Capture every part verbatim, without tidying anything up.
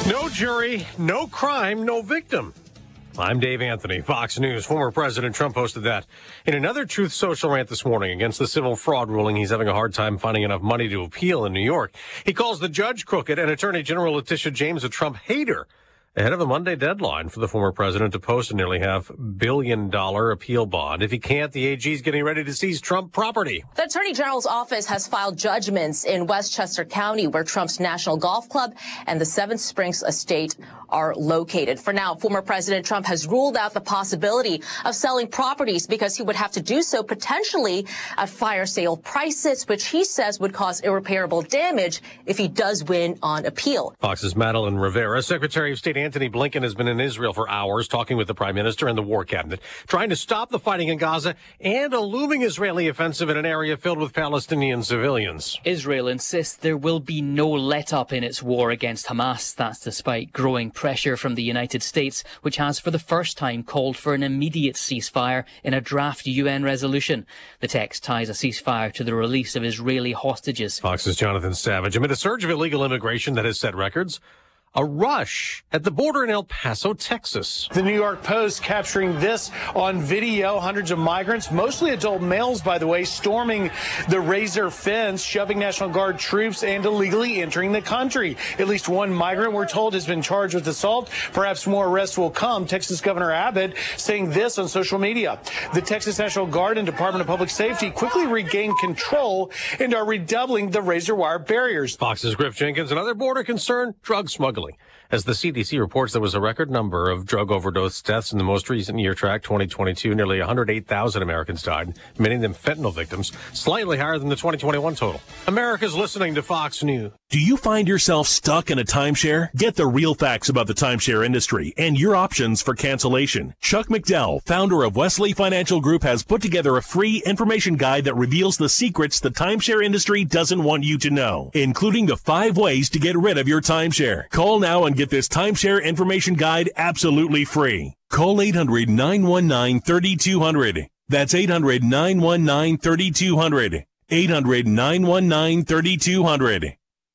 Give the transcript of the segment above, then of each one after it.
No jury, no crime, no victim. I'm Dave Anthony, Fox News. Former President Trump posted that in another Truth Social rant this morning against the civil fraud ruling. He's having a hard time finding enough money to appeal in New York. He calls the judge crooked and Attorney General Letitia James a Trump hater, ahead of a Monday deadline for the former president to post a nearly half billion dollar appeal bond. If he can't, the A G's getting ready to seize Trump property. The Attorney General's office has filed judgments in Westchester County, where Trump's National Golf Club and the Seven Springs estate are located. For now, former President Trump has ruled out the possibility of selling properties because he would have to do so potentially at fire sale prices, which he says would cause irreparable damage if he does win on appeal. Fox's Madeline Rivera. Secretary of State Antony Blinken has been in Israel for hours, talking with the prime minister and the war cabinet, trying to stop the fighting in Gaza and a looming Israeli offensive in an area filled with Palestinian civilians. Israel insists there will be no let-up in its war against Hamas. That's despite growing pressure from the United States, which has for the first time called for an immediate ceasefire in a draft U N resolution. The text ties a ceasefire to the release of Israeli hostages. Fox's Jonathan Savage. Amid a surge of illegal immigration that has set records, a rush at the border in El Paso, Texas. The New York Post capturing this on video. Hundreds of migrants, mostly adult males, by the way, storming the Razor fence, shoving National Guard troops and illegally entering the country. At least one migrant, we're told, has been charged with assault. Perhaps more arrests will come. Texas Governor Abbott saying this on social media. The Texas National Guard and Department of Public Safety quickly regained control and are redoubling the razor wire barriers. Fox's Griff Jenkins. Another border concern, drug smuggling. As the C D C reports, there was a record number of drug overdose deaths in the most recent year track, twenty twenty-two. Nearly one hundred eight thousand Americans died, many of them fentanyl victims, slightly higher than the twenty twenty-one total. America's listening to Fox News. Do you find yourself stuck in a timeshare? Get the real facts about the timeshare industry and your options for cancellation. Chuck McDowell, founder of Wesley Financial Group, has put together a free information guide that reveals the secrets the timeshare industry doesn't want you to know, including the five ways to get rid of your timeshare. Call now and get this timeshare information guide absolutely free. Call eight hundred, nine one nine, three two zero zero. That's eight hundred, nine one nine, three two zero zero. eight hundred, nine one nine, three two zero zero.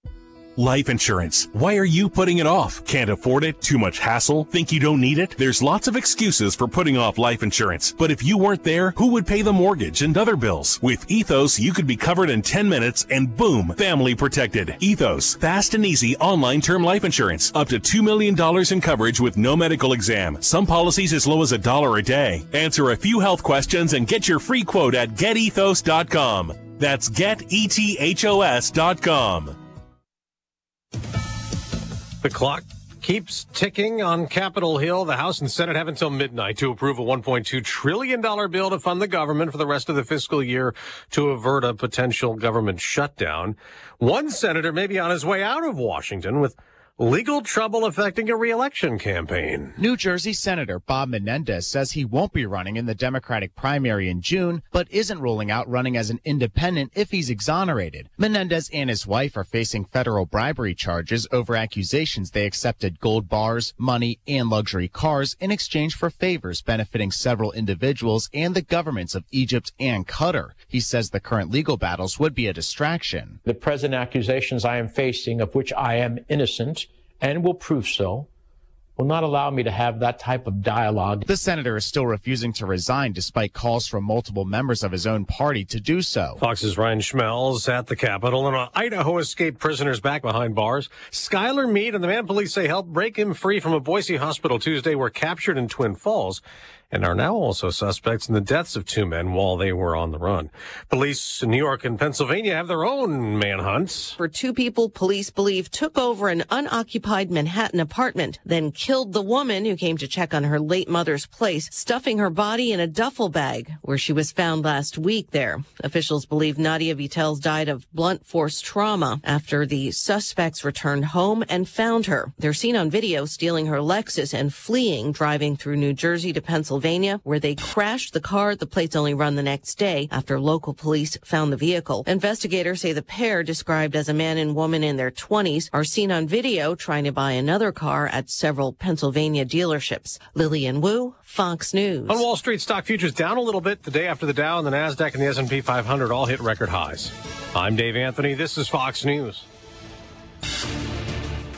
Life insurance. Why are you putting it off? Can't afford it? Too much hassle? Think you don't need it? There's lots of excuses for putting off life insurance. But if you weren't there, who would pay the mortgage and other bills? With Ethos, you could be covered in ten minutes and boom, family protected. Ethos. Fast and easy online term life insurance. Up to two million dollars in coverage with no medical exam. Some policies as low as a dollar a day. Answer a few health questions and get your free quote at get ethos dot com. That's get ethos dot com. The clock keeps ticking on Capitol Hill. The House and Senate have until midnight to approve a one point two trillion dollars bill to fund the government for the rest of the fiscal year to avert a potential government shutdown. One senator may be on his way out of Washington with legal trouble affecting a re-election campaign. New Jersey Senator Bob Menendez says he won't be running in the Democratic primary in June, but isn't ruling out running as an independent if he's exonerated. Menendez and his wife are facing federal bribery charges over accusations they accepted gold bars, money, and luxury cars in exchange for favors benefiting several individuals and the governments of Egypt and Qatar. He says the current legal battles would be a distraction. The present accusations I am facing, of which I am innocent, and will prove so, will not allow me to have that type of dialogue. The senator is still refusing to resign despite calls from multiple members of his own party to do so. Fox's Ryan Schmelz at the Capitol, and Idaho escaped prisoners back behind bars. Skylar Mead and the man police say helped break him free from a Boise hospital Tuesday were captured in Twin Falls and are now also suspects in the deaths of two men while they were on the run. Police in New York and Pennsylvania have their own manhunts for two people police believe took over an unoccupied Manhattan apartment, then killed the woman who came to check on her late mother's place, stuffing her body in a duffel bag where she was found last week there. Officials believe Nadia Vitels died of blunt force trauma after the suspects returned home and found her. They're seen on video stealing her Lexus and fleeing, driving through New Jersey to Pennsylvania, where they crashed the car. The plates only run the next day after local police found the vehicle. Investigators say the pair, described as a man and woman in their twenties, are seen on video trying to buy another car at several Pennsylvania dealerships. Lillian Wu, Fox News. On Wall Street, stock futures down a little bit the day after the Dow and the NASDAQ and the S and P five hundred all hit record highs. I'm Dave Anthony. This is Fox News.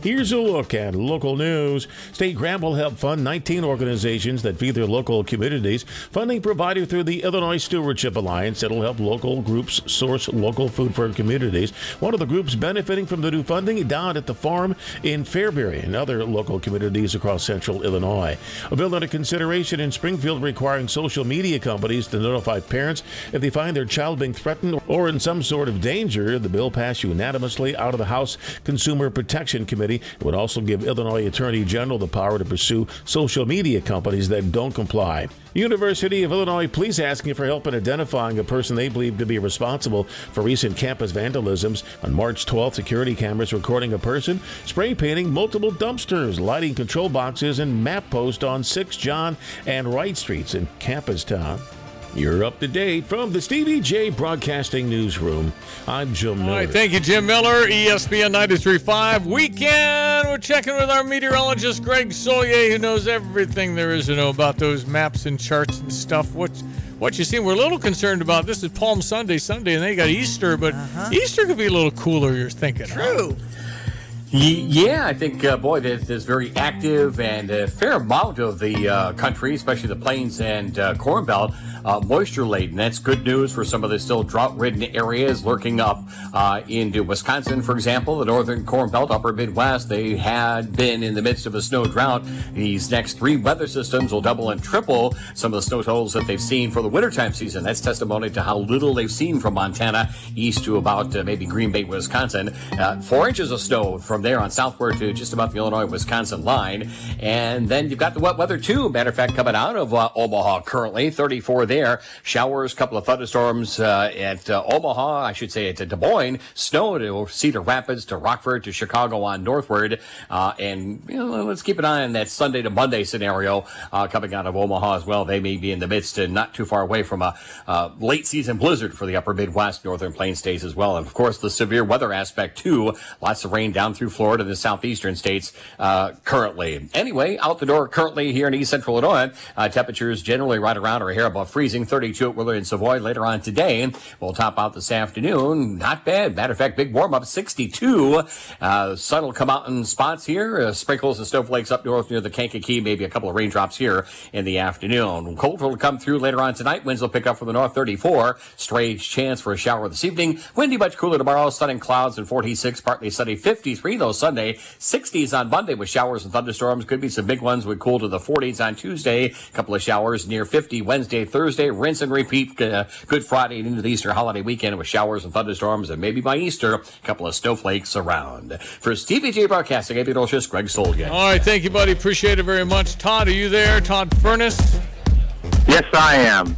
Here's a look at local news. State grant will help fund nineteen organizations that feed their local communities. Funding provided through the Illinois Stewardship Alliance. It'll help local groups source local food for communities. One of the groups benefiting from the new funding down at the farm in Fairbury and other local communities across central Illinois. A bill under consideration in Springfield requiring social media companies to notify parents if they find their child being threatened or in some sort of danger. The bill passed unanimously out of the House Consumer Protection Committee. It would also give Illinois Attorney General the power to pursue social media companies that don't comply. University of Illinois police asking for help in identifying a person they believe to be responsible for recent campus vandalisms. On March twelfth, security cameras recording a person spray painting multiple dumpsters, lighting control boxes, and map posts on sixth John and Wright Streets in Campus Town. You're up to date from the Stevie J Broadcasting Newsroom. I'm Jim Miller. All right, thank you, Jim Miller, E S P N ninety-three point five. Weekend, we're checking with our meteorologist, Greg Solier, who knows everything there is to know about those maps and charts and stuff. What, what you see, we're a little concerned about. This is Palm Sunday, Sunday, and they got Easter, but uh-huh. Easter could be a little cooler, you're thinking. True. Huh? Yeah, I think, uh, boy, there's, there's very active and a fair amount of the uh, country, especially the plains and uh, Corn Belt, uh, moisture-laden. That's good news for some of the still drought-ridden areas lurking up uh, into Wisconsin, for example. The northern Corn Belt, upper Midwest, they had been in the midst of a snow drought. These next three weather systems will double and triple some of the snow totals that they've seen for the wintertime season. That's testimony to how little they've seen from Montana east to about uh, maybe Green Bay, Wisconsin. Uh, four inches of snow from there on southward to just about the Illinois-Wisconsin line. And then you've got the wet weather, too. Matter of fact, coming out of uh, Omaha currently, thirty-four there. Showers, couple of thunderstorms uh, at uh, Omaha, I should say at Des Moines. Snow to Cedar Rapids, to Rockford, to Chicago on northward. Uh, and you know, let's keep an eye on that Sunday to Monday scenario uh, coming out of Omaha as well. They may be in the midst and not too far away from a uh, late season blizzard for the upper Midwest, northern plain states as well. And, of course, the severe weather aspect, too. Lots of rain down through Florida, the southeastern states uh, currently. Anyway, out the door currently here in east central Illinois, uh, temperatures generally right around or a hair above freezing, thirty-two at Willard and Savoy. Later on today, we'll top out this afternoon. Not bad. Matter of fact, big warm up, sixty-two. Uh, sun will come out in spots here. Uh, sprinkles and snowflakes up north near the Kankakee. Maybe a couple of raindrops here in the afternoon. Cold will come through later on tonight. Winds will pick up from the north, thirty-four. Strange chance for a shower this evening. Windy, much cooler tomorrow. Sun and clouds and forty-six. Partly sunny, fifty-three though Sunday. sixties on Monday with showers and thunderstorms. Could be some big ones. Would cool to the forties on Tuesday. A couple of showers near fifty Wednesday, Thursday. Rinse and repeat. Uh, Good Friday and into the Easter holiday weekend with showers and thunderstorms. And maybe by Easter, a couple of snowflakes around. For Stevie J Broadcasting, meteorologist Greg Solier. All right. Thank you, buddy. Appreciate it very much. Todd, are you there? Todd Furness? Yes, I am.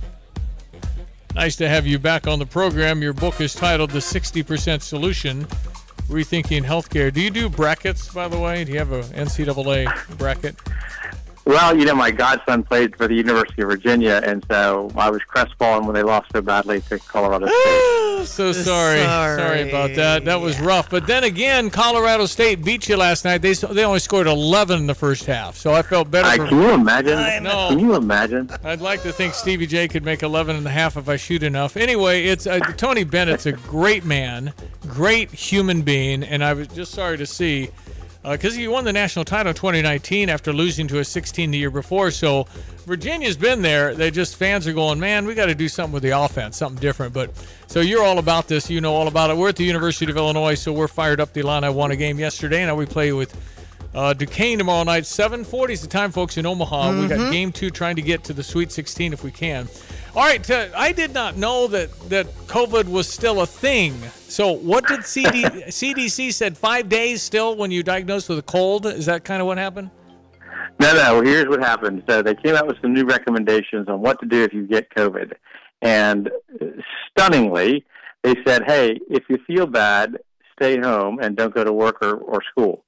Nice to have you back on the program. Your book is titled The sixty percent Solution, Rethinking Healthcare. Do you do brackets, by the way? Do you have a N C double A bracket? Well, you know, my godson played for the University of Virginia, and so I was crestfallen when they lost so badly to Colorado State. so sorry. sorry. Sorry about that. That was rough. But then again, Colorado State beat you last night. They they only scored eleven in the first half, so I felt better. I, for can you imagine? I know. Can you imagine? I'd like to think Stevie J could make eleven and a half if I shoot enough. Anyway, it's uh, Tony Bennett's a great man, great human being, and I was just sorry to see because uh, he won the national title in twenty nineteen after losing to a sixteen the year before. So Virginia's been there. They just fans are going, man, we got to do something with the offense, something different. But so you're all about this. You know all about it. We're at the University of Illinois, so we're fired up. The Illini won a game yesterday. Now we play with uh, Duquesne tomorrow night. seven forty is the time, folks, in Omaha. Mm-hmm. We got game two trying to get to the Sweet sixteen if we can. All right, uh, I did not know that, that COVID was still a thing. So what did C D, C D C said five days still when you diagnosed with a cold? Is that kind of what happened? No, no. Here's what happened. So they came out with some new recommendations on what to do if you get COVID. And stunningly, they said, hey, if you feel bad, stay home and don't go to work or, or school.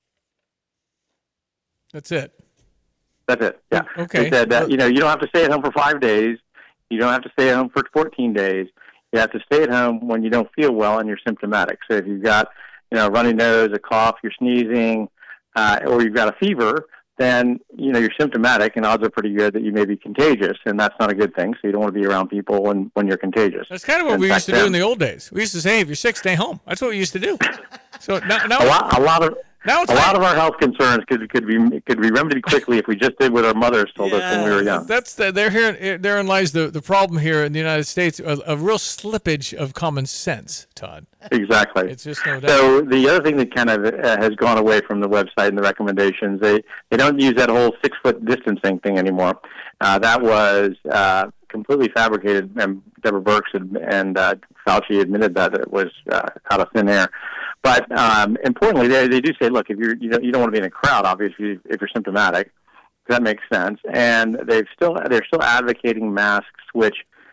That's it. That's it, yeah. Okay. They said that, you know, you don't have to stay at home for five days. You don't have to stay at home for fourteen days. You have to stay at home when you don't feel well and you're symptomatic. So if you've got, you know, a runny nose, a cough, you're sneezing, uh, or you've got a fever, then, you know, you're symptomatic and odds are pretty good that you may be contagious, and that's not a good thing. So you don't want to be around people when, when you're contagious. That's kind of what and we used to then, do in the old days. We used to say, hey, if you're sick, stay home. That's what we used to do. So now, now a, lot, a lot of Now it's a like, lot of our health concerns could could be could be remedied quickly if we just did what our mothers told yeah, us when we were young. That's the, they're here. Therein lies the, the problem here in the United States, a, a real slippage of common sense, Todd. Exactly. It's just no doubt. So the other thing that kind of uh, has gone away from the website and the recommendations, they they don't use that whole six foot distancing thing anymore. Uh, that was uh, completely fabricated, and Deborah Birx and, and uh, Fauci admitted that it was uh, out of thin air. But um, importantly, they, they do say, look, if you're, you don't, you don't want to be in a crowd, obviously, if you're symptomatic. That makes sense. And they've still they're still advocating masks, which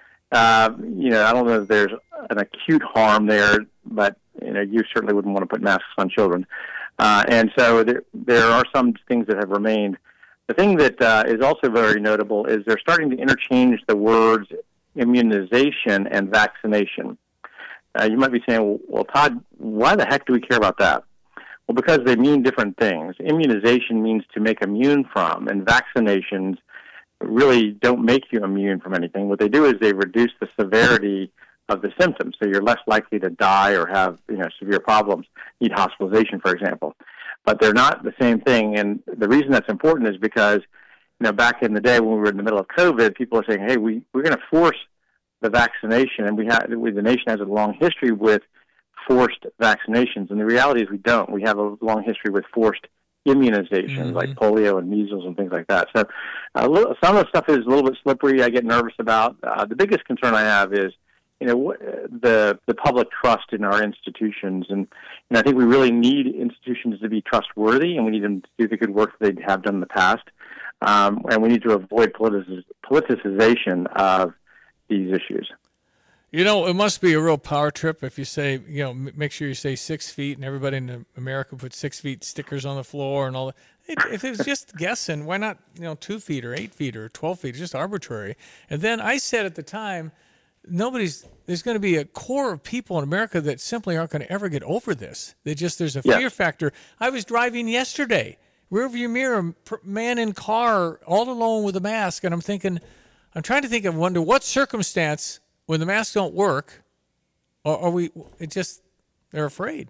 uh, you know I don't know if there's an acute harm there, but you know you certainly wouldn't want to put masks on children. Uh, and so there there are some things that have remained. The thing that uh, is also very notable is they're starting to interchange the words immunization and vaccination. Uh, you might be saying, well, Todd, why the heck do we care about that? Well, because they mean different things. Immunization means to make immune from, and vaccinations really don't make you immune from anything. What they do is they reduce the severity of the symptoms, so you're less likely to die or have you know severe problems, need hospitalization, for example. But they're not the same thing, and the reason that's important is because you know back in the day when we were in the middle of COVID, people were saying, hey, we, we're going to force the vaccination, and we have we, the nation has a long history with forced vaccinations, and the reality is we don't. We have a long history with forced immunizations, mm-hmm. like polio and measles and things like that. So a little, some of the stuff is a little bit slippery. I get nervous about. Uh, the biggest concern I have is, you know, the the public trust in our institutions, and you know, I think we really need institutions to be trustworthy, and we need them to do the good work that they have done in the past, um, and we need to avoid politicis- politicization of these issues. You know, it must be a real power trip if you say, you know, m- make sure you say six feet and everybody in America puts six feet stickers on the floor and all that. It, if it was just guessing, why not, you know, two feet or eight feet or twelve feet? It's just arbitrary. And then I said at the time, nobody's, there's going to be a core of people in America that simply aren't going to ever get over this. They just, there's a yeah. fear factor. I was driving yesterday, rearview mirror, man in car, all alone with a mask. And I'm thinking, I'm trying to think of wonder what circumstance when the masks don't work, or are we, it just, they're afraid.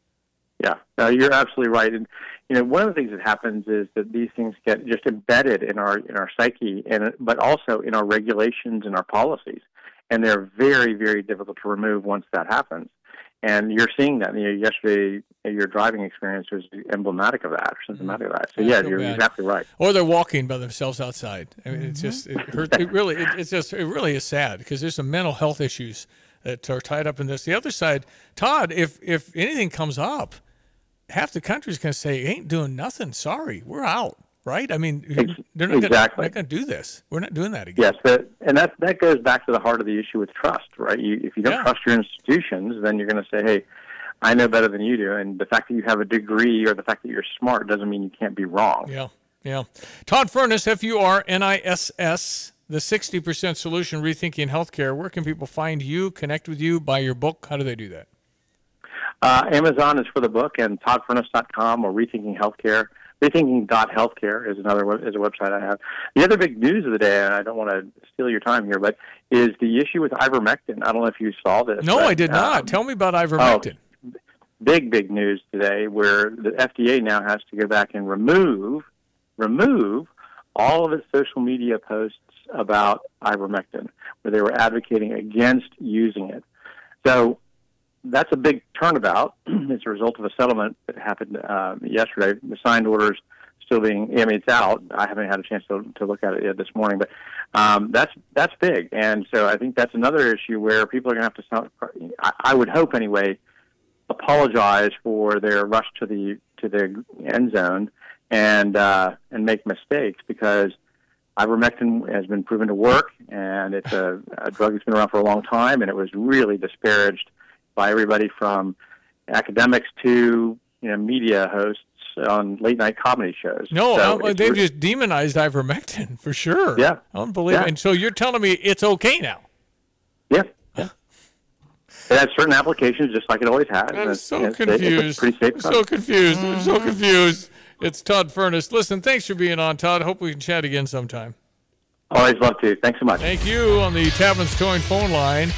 Yeah, no, you're absolutely right. And, you know, one of the things that happens is that these things get just embedded in our, in our psyche, and but also in our regulations and our policies. And they're very, very difficult to remove once that happens. And you're seeing that. You know, yesterday, your driving experience was emblematic of that, or symptomatic of that. So, yeah, you're bad. Exactly right. Or they're walking by themselves outside. I mean, mm-hmm. it's just, it hurts. It really, it, it's just, it really is sad because there's some mental health issues that are tied up in this. The other side, Todd, if if anything comes up, half the country's going to say, ain't doing nothing. Sorry, we're out. Right? I mean, they're not exactly. going to do this. We're not doing that again. Yes, but, and that that goes back to the heart of the issue with trust, right? You, if you don't yeah. trust your institutions, then you're going to say, hey, I know better than you do. And the fact that you have a degree or the fact that you're smart doesn't mean you can't be wrong. Yeah, yeah. Todd Furniss, F U R N I S S, the sixty percent Solution, Rethinking Healthcare. Where can people find you, connect with you, buy your book? How do they do that? Uh, Amazon is for the book, and todd furniss dot com or Rethinking Healthcare. Rethinking dot healthcare is another is a website I have. The other big news of the day, and I don't want to steal your time here, but is the issue with ivermectin. I don't know if you saw this. No, but, I did not. Um, Tell me about ivermectin. Oh, big, big news today where the F D A now has to go back and remove remove all of its social media posts about ivermectin, where they were advocating against using it. So that's a big turnabout. It's a result of a settlement that happened uh, yesterday. The signed orders still being, I mean, it's out. I haven't had a chance to, to look at it yet this morning, but um, that's that's big. And so I think that's another issue where people are going to have to, sound, I, I would hope anyway, apologize for their rush to the to the end zone and uh, and make mistakes, because ivermectin has been proven to work, and it's a, a drug that's been around for a long time, and it was really disparaged by everybody from academics to you know media hosts on late night comedy shows. No, so uh, they've re- just demonized ivermectin for sure. Yeah, unbelievable. Yeah. And so you're telling me it's okay now? Yeah, yeah. It has certain applications, just like it always has. I'm so it's, confused. It's pretty safe. I'm so confused. Mm-hmm. I'm so confused. It's Todd Furniss. Listen, thanks for being on, Todd. Hope we can chat again sometime. Always love to. Thanks so much. Thank you. On the Tapman's Towing phone line,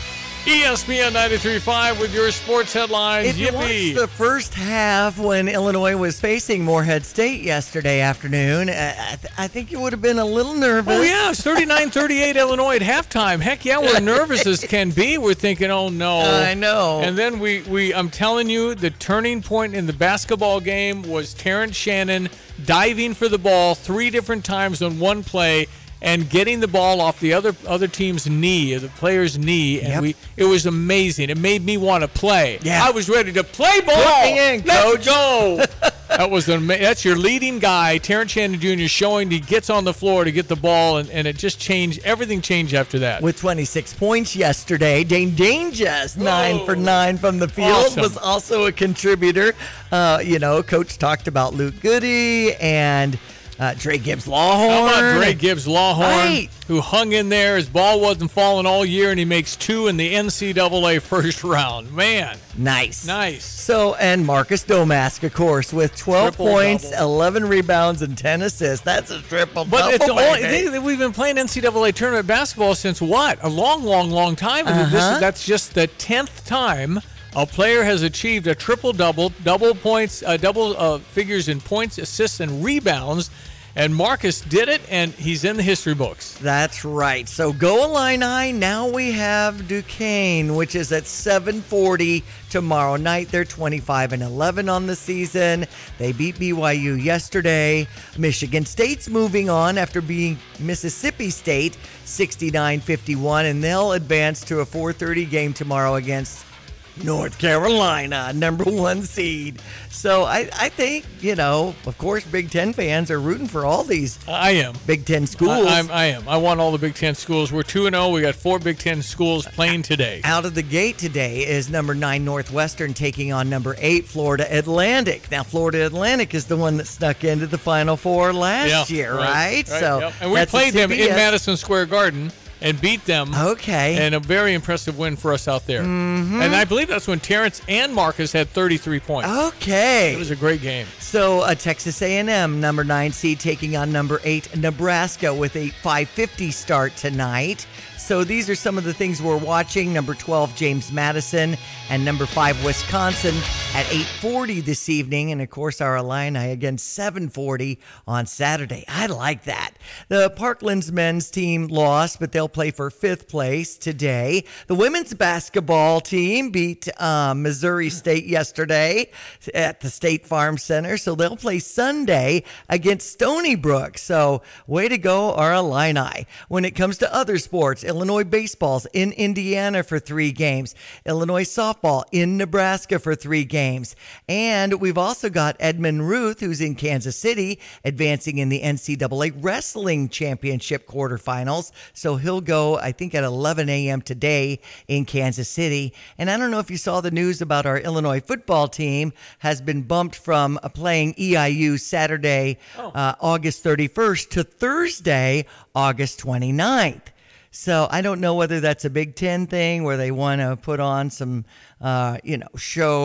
E S P N ninety-three point five with your sports headlines. If you Yippee. watched the first half when Illinois was facing Morehead State yesterday afternoon, uh, I, th- I think you would have been a little nervous. Oh, yeah, it's thirty-nine thirty-eight Illinois at halftime. Heck yeah, we're nervous as can be. We're thinking, oh, no. I know. And then we, we, I'm telling you, the turning point in the basketball game was Terrence Shannon diving for the ball three different times on one play and getting the ball off the other other team's knee, the player's knee, and Yep. we it was amazing. It made me want to play. Yeah. I was ready to play ball. Put me in, Let's coach. go. That was an ama- that's your leading guy, Terrence Shannon Junior, showing he gets on the floor to get the ball, and, and it just changed. Everything changed after that. With twenty-six points yesterday, Dane Danges, nine Whoa. for nine from the field, Awesome. was also a contributor. Uh, you know, Coach talked about Luke Goody and uh, Dre Gibbs Lawhorn. How about Dre Gibbs Lawhorn, Right. who hung in there? His ball wasn't falling all year, and he makes two in the N C double A first round. Man, Nice. nice. So, and Marcus Domask, of course, with twelve Triple points, double. eleven rebounds, and ten assists. That's a triple But it's the double, only baby. thing, we've been playing N C double A tournament basketball since what? A long, long, long time. And this, Uh-huh. that's just the tenth time a player has achieved a triple double, double points, uh, double uh, figures in points, assists, and rebounds. And Marcus did it, and he's in the history books. That's right. So go Illini. Now we have Duquesne, which is at seven forty tomorrow night. They're twenty-five and eleven on the season. They beat B Y U yesterday. Michigan State's moving on after beating Mississippi State sixty-nine fifty-one, and they'll advance to a four thirty game tomorrow against North Carolina, number one seed. So I, I think, you know, of course, Big Ten fans are rooting for all these I am. Big Ten schools. I, I'm, I am. I want all the Big Ten schools. We're two and oh. We got four Big Ten schools playing today. Out of the gate today is number nine Northwestern taking on number eight Florida Atlantic. Now, Florida Atlantic is the one that snuck into the Final Four last Yeah, year, right? So, So, and we that's a played them C B in S. Madison Square Garden and beat them. Okay. And a very impressive win for us out there. Mm-hmm. And I believe that's when Terrence and Marcus had thirty-three points. Okay. It was a great game. So uh, Texas A and M, number nine seed, taking on number eight Nebraska with a five fifty start tonight. So these are some of the things we're watching. Number twelve, James Madison, and number five, Wisconsin at eight forty this evening. And, of course, our Illini against seven forty on Saturday. I like that. The Parklands men's team lost, but they'll play for fifth place today. The women's basketball team beat uh, Missouri State yesterday at the State Farm Center. So they'll play Sunday against Stony Brook. So way to go, our Illini. When it comes to other sports, Illinois baseball's in Indiana for three games. Illinois softball in Nebraska for three games. And we've also got Edmund Ruth, who's in Kansas City, advancing in the N C double A Wrestling Championship quarterfinals. So he'll go, I think, at eleven a.m. today in Kansas City. And I don't know if you saw the news about our Illinois football team has been bumped from uh, playing E I U Saturday, uh, August thirty-first to Thursday, August twenty-ninth. So I don't know whether that's a Big Ten thing where they want to put on some, uh, you know,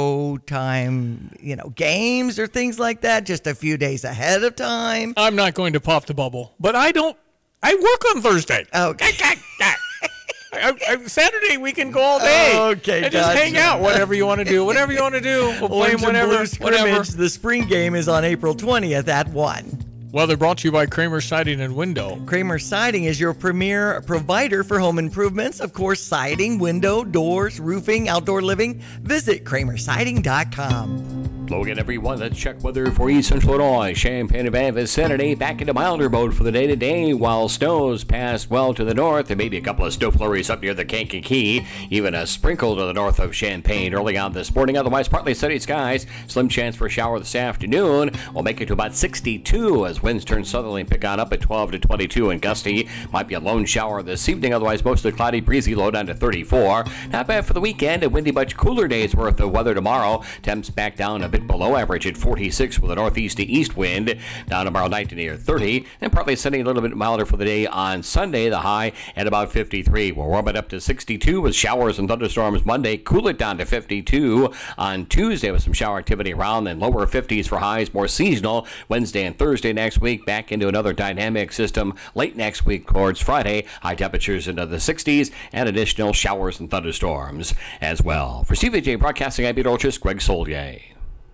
showtime, you know, games or things like that just a few days ahead of time. I'm not going to pop the bubble, but I don't. I work on Thursday. Okay. I, I, Saturday we can go all day. Okay, and just gotcha. hang out. Whatever you want to do. Whatever you want to do. We'll play Orange them and whenever. Blue Whatever. scrimmage. The spring game is on April twentieth at one. Well, they're brought to you by Kramer Siding and Window. Kramer Siding is your premier provider for home improvements. Of course, siding, window, doors, roofing, outdoor living. Visit kramer siding dot com. Hello again, everyone. Let's check weather for East Central Illinois. Champaign and Banff is Saturday back into milder mode for the day today, while snows pass well to the north. There may be a couple of snow flurries up near the Kankakee, even a sprinkle to the north of Champaign early on this morning. Otherwise, partly sunny skies. Slim chance for a shower this afternoon. We'll make it to about sixty-two as winds turn southerly and pick on up at twelve to twenty-two and gusty. Might be a lone shower this evening. Otherwise, mostly cloudy, breezy, low down to thirty-four. Not bad for the weekend. A windy, much cooler day's worth of weather tomorrow. Temps back down a bit bit below average at forty-six with a northeast to east wind. Down tomorrow night to near thirty. And partly sunny, a little bit milder for the day on Sunday. The high at about fifty-three. We'll warm it up to sixty-two with showers and thunderstorms Monday. Cool it down to fifty-two on Tuesday with some shower activity around. Then lower fifties for highs, more seasonal. Wednesday and Thursday next week. Back into another dynamic system late next week towards Friday. High temperatures into the sixties and additional showers and thunderstorms as well. For C V J Broadcasting, I'm Peter Olchis, Greg Solier.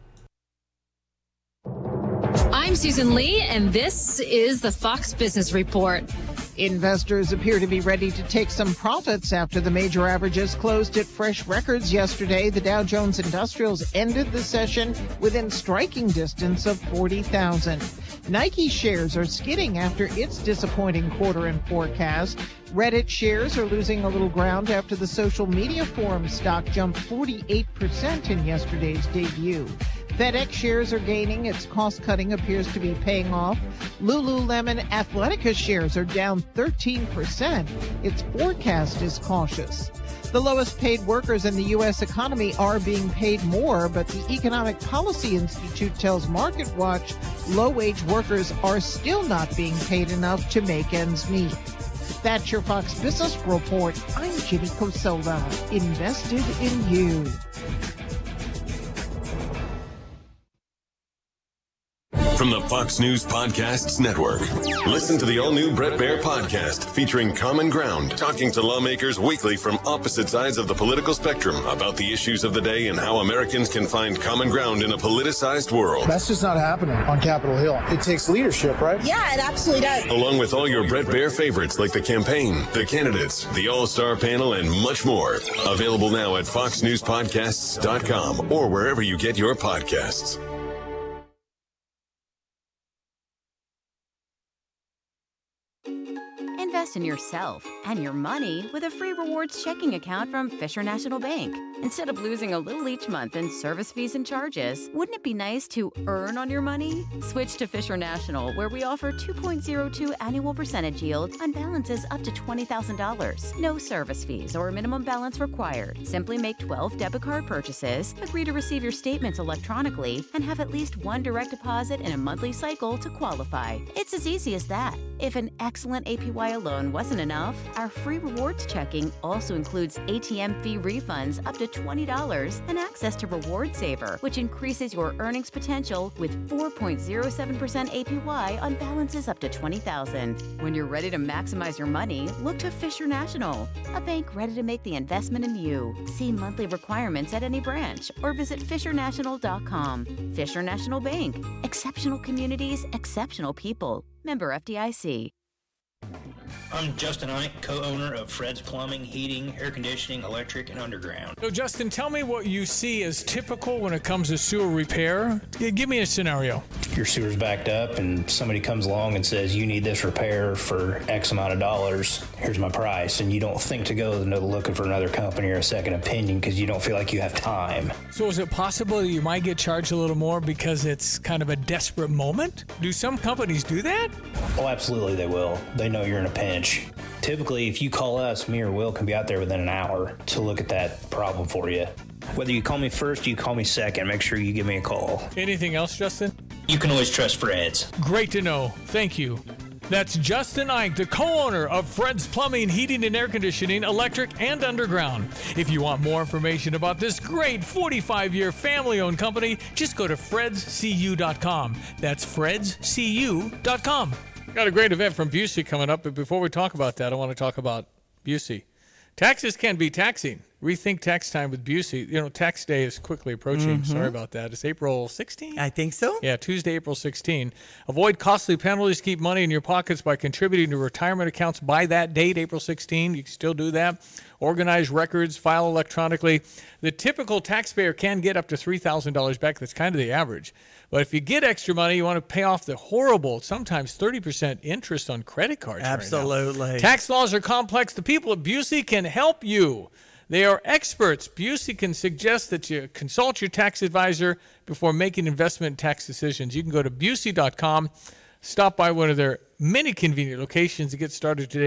I'm Susan Lee, and this is the Fox Business Report. Investors appear to be ready to take some profits after the major averages closed at fresh records yesterday. The Dow Jones Industrials ended the session within striking distance of forty thousand. Nike shares are skidding after its disappointing quarter and forecast. Reddit shares are losing a little ground after the social media forum stock jumped forty-eight percent in yesterday's debut. FedEx shares are gaining. Its cost-cutting appears to be paying off. Lululemon Athletica shares are down thirteen percent. Its forecast is cautious. The lowest-paid workers in the U S economy are being paid more, but the Economic Policy Institute tells MarketWatch low-wage workers are still not being paid enough to make ends meet. That's your Fox Business Report. I'm Jimmy Cosola, invested in you. From the Fox News Podcasts Network. Listen to the all-new Bret Baier podcast featuring Common Ground, talking to lawmakers weekly from opposite sides of the political spectrum about the issues of the day and how Americans can find common ground in a politicized world. That's just not happening on Capitol Hill. It takes leadership, right? Yeah, it absolutely does. Along with all your Bret Baier favorites like the campaign, the candidates, the all-star panel, and much more. Available now at fox news podcasts dot com or wherever you get your podcasts. Invest in yourself and your money with a free rewards checking account from Fisher National Bank. Instead of losing a little each month in service fees and charges, wouldn't it be nice to earn on your money? Switch to Fisher National, where we offer two point zero two annual percentage yield on balances up to twenty thousand dollars. No service fees or minimum balance required. Simply make twelve debit card purchases, agree to receive your statements electronically, and have at least one direct deposit in a monthly cycle to qualify. It's as easy as that. If an excellent A P Y alone wasn't enough, our free rewards checking also includes A T M fee refunds up to twenty dollars and access to Reward Saver, which increases your earnings potential with four point zero seven percent A P Y on balances up to twenty thousand dollars. When you're ready to maximize your money, look to Fisher National, a bank ready to make the investment in you. See monthly requirements at any branch or visit fisher national dot com. Fisher National Bank. Exceptional communities, exceptional people. Member F D I C. I'm Justin Ike, co-owner of Fred's Plumbing, Heating, Air Conditioning, Electric, and Underground. So, Justin, tell me what you see as typical when it comes to sewer repair. Give me a scenario. Your sewer's backed up and somebody comes along and says, you need this repair for X amount of dollars. Here's my price. And you don't think to go looking for another company or a second opinion because you don't feel like you have time. So is it possible that you might get charged a little more because it's kind of a desperate moment? Do some companies do that? Oh, absolutely they will. They know you're in a pinch. Typically, if you call us, me or Will can be out there within an hour to look at that problem for you. Whether you call me first or you call me second, make sure you give me a call. Anything else, Justin? You can always trust Fred's. Great to know. Thank you. That's Justin Ike, the co-owner of Fred's Plumbing, Heating, and Air Conditioning, Electric, and Underground. If you want more information about this great forty-five-year family-owned company, just go to freds c u dot com. That's freds c u dot com. Got a great event from Busey coming up, but before we talk about that, I want to talk about Busey. Taxes can be taxing. Rethink tax time with Busey. You know, tax day is quickly approaching. Mm-hmm. Sorry about that. It's April sixteenth? I think so. Yeah, Tuesday, April sixteenth. Avoid costly penalties. Keep money in your pockets by contributing to retirement accounts by that date, April sixteenth. You can still do that. Organize records, file electronically. The typical taxpayer can get up to three thousand dollars back. That's kind of the average. But if you get extra money, you want to pay off the horrible, sometimes thirty percent interest on credit cards. Absolutely. Right now. Tax laws are complex. The people at Busey can help you. They are experts. Busey can suggest that you consult your tax advisor before making investment tax decisions. You can go to busey dot com, stop by one of their many convenient locations to get started today on your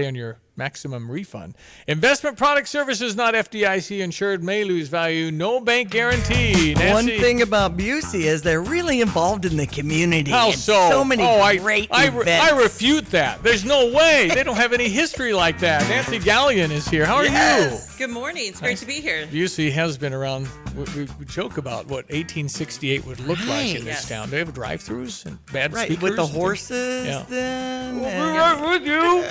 maximum refund. Investment product services not F D I C insured may lose value. No bank guarantee. Nancy? One thing about Busey is they're really involved in the community. How and so? So many oh, great I, I, events. I refute that. There's no way. They don't have any history like that. Nancy Gallion is here. How are yes. you? Good morning. It's great nice. to be here. Busey has been around. We, we joke about what eighteen sixty-eight would look right. like in this yes. town. Do they have drive-thrus and bad right. speakers? With the horses yeah. then? We'll be right with you.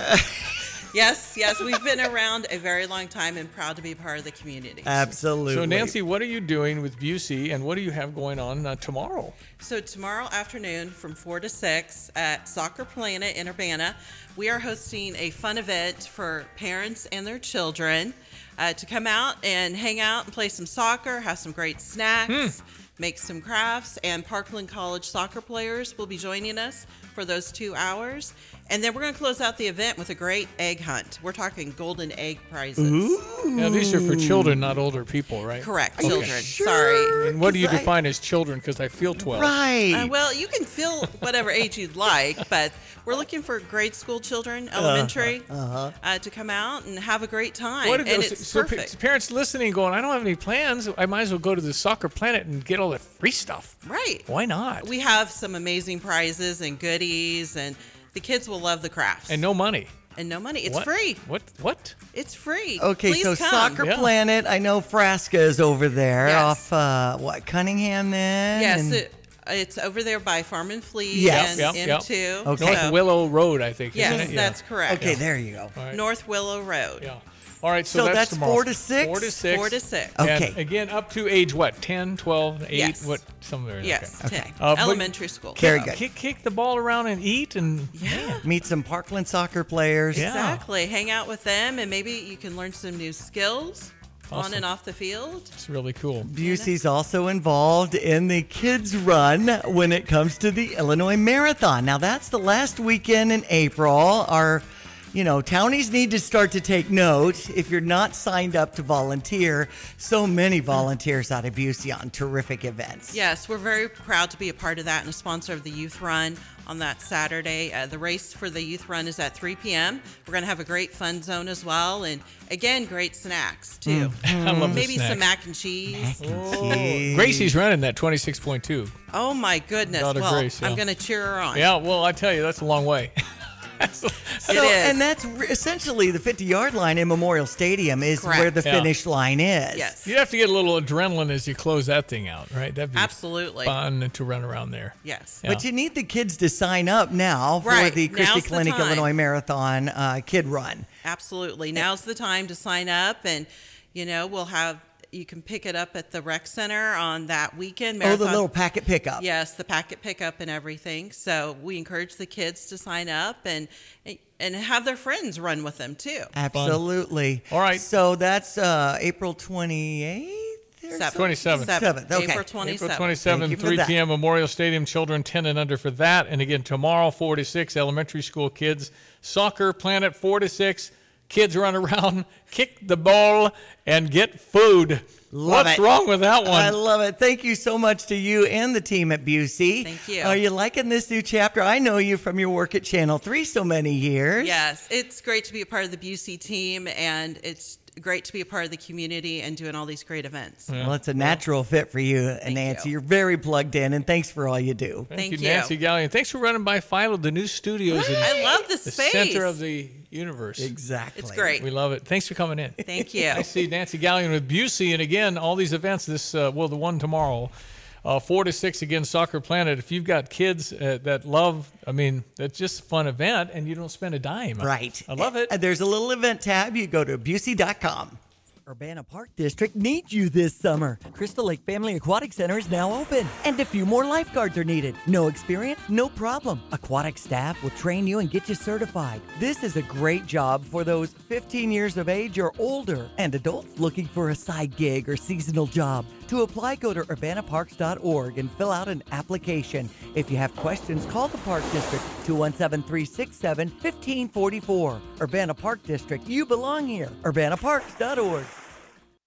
Yes, yes, we've been around a very long time and proud to be part of the community. Absolutely. So, Nancy, what are you doing with Busey, and what do you have going on uh, tomorrow? So, tomorrow afternoon from four to six at Soccer Planet in Urbana, we are hosting a fun event for parents and their children uh, to come out and hang out and play some soccer, have some great snacks, hmm. make some crafts, and Parkland College soccer players will be joining us for those two hours. And then we're going to close out the event with a great egg hunt. We're talking golden egg prizes. Ooh. Now, these are for children, not older people, right? Correct, okay. children. Sure? Sorry. And what do you I, define as children? Because I feel twelve. Right. Uh, well, you can feel whatever age you'd like, but we're looking for grade school children, elementary, uh, uh-huh. uh, to come out and have a great time. What and goes, it's so perfect. So parents listening going, I don't have any plans. I might as well go to the Soccer Planet and get all the free stuff. Right. Why not? We have some amazing prizes and goodies, and the kids will love the crafts. And no money. And no money. It's what? free. What? What? It's free. Okay, Please so come. Soccer yeah. Planet, I know Frasca is over there yes. off, uh, what, Cunningham then? Yes, and... it, it's over there by Farm and Fleet yes. and yep, M two. Yep. Okay. North so, Willow Road, I think. Yes, isn't it? that's yeah. correct. Okay, there you go. Right. North Willow Road. Yeah. All right, so, so that's, that's tomorrow. four to six? Four to six. Four to six. Okay. And again, up to age what? ten, twelve, eight? Yes. What? Somewhere. Yes, okay. ten. Uh, Elementary school. Very yeah, good. Kick, kick the ball around and eat and yeah. meet some Parkland soccer players. Yeah. Exactly. Hang out with them, and maybe you can learn some new skills awesome. on and off the field. It's really cool. Busey's also involved in the kids' run when it comes to the Illinois Marathon. Now, that's the last weekend in April. Our You know, townies need to start to take note. If you're not signed up to volunteer, so many volunteers out of Busey on terrific events. Yes, we're very proud to be a part of that and a sponsor of the Youth Run on that Saturday. Uh, the race for the Youth Run is at three p.m. We're going to have a great fun zone as well. And again, great snacks, too. Mm. I love Maybe the snacks. some mac and cheese. Mac and Oh. cheese. Gracie's running that twenty-six point two. Oh, my goodness. Daughter Well, Grace, yeah. I'm going to cheer her on. Yeah, well, I tell you, that's a long way. So, It is. and that's re- essentially the fifty-yard line in Memorial Stadium is Correct. where the Yeah. finish line is. Yes. You have to get a little adrenaline as you close that thing out, right? That'd be Absolutely. fun to run around there. Yes. But you need the kids to sign up now for Right. the Christie Now's the Clinic time. Illinois Marathon uh, Kid Run. Absolutely. Now's the time to sign up, and, you know, we'll have, you can pick it up at the rec center on that weekend. Oh, Marathon. the little packet pickup. Yes, the packet pickup and everything. So we encourage the kids to sign up and and have their friends run with them too. Absolutely. All right. So that's uh, April twenty-eighth? or Seventh. twenty-seventh. Seventh, okay. April twenty-seventh. April twenty-seventh, Thank you for three that. p.m. Memorial Stadium. Children ten and under for that. And again, tomorrow, four to six, elementary school kids. Soccer Planet, four to six. Kids run around, kick the ball, and get food. Love What's it. wrong with that one? I love it. Thank you so much to you and the team at Busey. Thank you. Are you liking this new chapter? I know you from your work at Channel three so many years. Yes, it's great to be a part of the Busey team, and it's great to be a part of the community and doing all these great events. Yeah. Well, it's a natural fit for you, Nancy. you. You're very plugged in, and thanks for all you do. Thank, Thank you, you. Nancy Gallion. Thanks for running by Philo, the new studios in I love the, the space. center of the universe. Exactly. It's great. We love it. Thanks for coming in. Thank you. I see Nancy Gallion with Busey, and again, all these events. This uh, well, the one tomorrow, uh, four to six again, Soccer Planet. If you've got kids uh, that love, I mean, that's just a fun event, and you don't spend a dime. Right. I love it. Uh, There's a little event tab. You go to busey dot com. Urbana Park District needs you this summer. Crystal Lake Family Aquatic Center is now open, and a few more lifeguards are needed. No experience? No problem. Aquatic staff will train you and get you certified. This is a great job for those fifteen years of age or older, and adults looking for a side gig or seasonal job. To apply, go to urbana parks dot org and fill out an application. If you have questions, call the Park District, two one seven, three six seven, one five four four. Urbana Park District, you belong here. urbana parks dot org.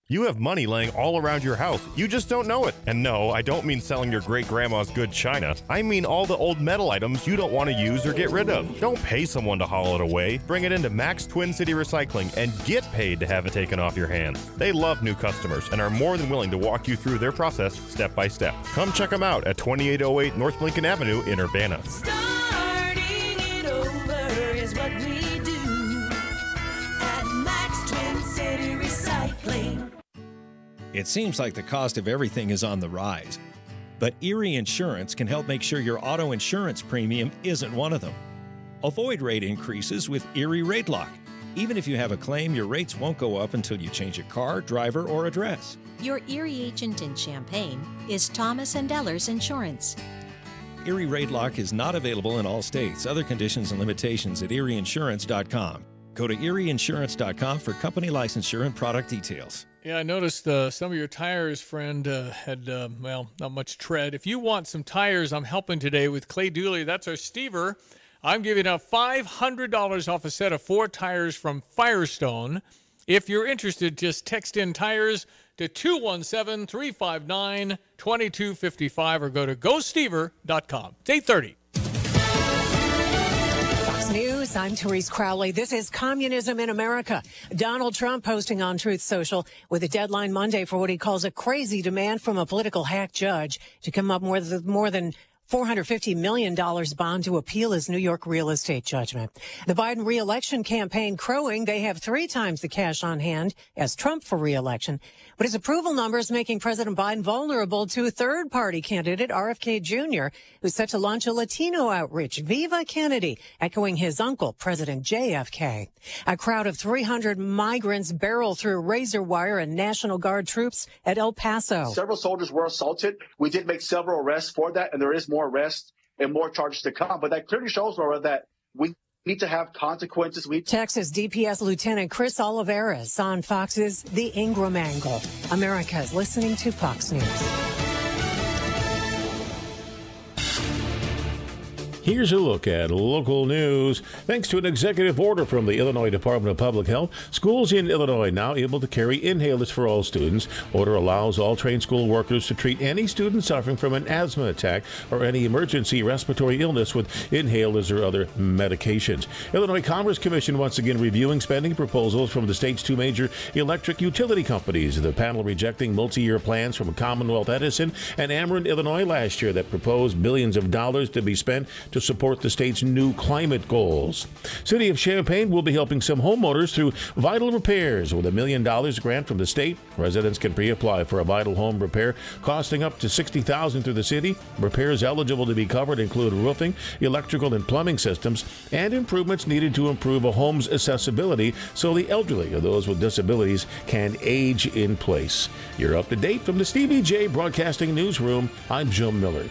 You have money laying all around your house. You just don't know it. And no, I don't mean selling your great-grandma's good china. I mean all the old metal items you don't want to use or get rid of. Don't pay someone to haul it away. Bring it into Max Twin City Recycling and get paid to have it taken off your hands. They love new customers and are more than willing to walk you through their process step by step. Come check them out at twenty-eight oh eight North Lincoln Avenue in Urbana. Starting it over is what we do at Max Twin City Recycling. It seems like the cost of everything is on the rise, but Erie Insurance can help make sure your auto insurance premium isn't one of them. Avoid rate increases with Erie Rate Lock. Even if you have a claim, your rates won't go up until you change a car, driver, or address. Your Erie agent in Champaign is Thomas and Ellers Insurance. Erie Rate Lock is not available in all states. Other conditions and limitations at erie insurance dot com. Go to erie insurance dot com for company licensure and product details. Yeah, I noticed uh, some of your tires, friend, uh, had, uh, well, not much tread. If you want some tires, I'm helping today with Clay Dooley. That's our Stever. I'm giving out five hundred dollars off a set of four tires from Firestone. If you're interested, just text in tires to two one seven, three five nine, two two five five or go to go stever dot com. It's eight thirty. News. I'm Therese Crowley. This is Communism in America. Donald Trump posting on Truth Social with a deadline Monday for what he calls a crazy demand from a political hack judge to come up more than more than four hundred fifty million dollars bond to appeal his New York real estate judgment. The Biden re-election campaign crowing they have three times the cash on hand as Trump for re-election. But his approval numbers making President Biden vulnerable to a third-party candidate, R F K Junior, who's set to launch a Latino outreach, Viva Kennedy, echoing his uncle, President J F K. A crowd of three hundred migrants barrel through razor wire and National Guard troops at El Paso. Several soldiers were assaulted. We did make several arrests for that, and there is more arrests and more charges to come. But that clearly shows, Laura, that we need to have consequences. We Texas D P S Lieutenant Chris Oliveras on Fox's The Ingram Angle. America is listening to Fox News. Here's a look at local news. Thanks to an executive order from the Illinois Department of Public Health, schools in Illinois now able to carry inhalers for all students. Order allows all trained school workers to treat any student suffering from an asthma attack or any emergency respiratory illness with inhalers or other medications. Illinois Commerce Commission once again reviewing spending proposals from the state's two major electric utility companies. The panel rejecting multi-year plans from Commonwealth Edison and Ameren, Illinois last year that proposed billions of dollars to be spent to support the state's new climate goals. City of Champaign will be helping some homeowners through Vital Repairs with a million dollars grant from the state. Residents can pre-apply for a Vital home repair costing up to sixty thousand dollars through the city. Repairs eligible to be covered include roofing, electrical and plumbing systems, and improvements needed to improve a home's accessibility so the elderly or those with disabilities can age in place. You're up to date from the Stevie J Broadcasting Newsroom. I'm Jim Miller.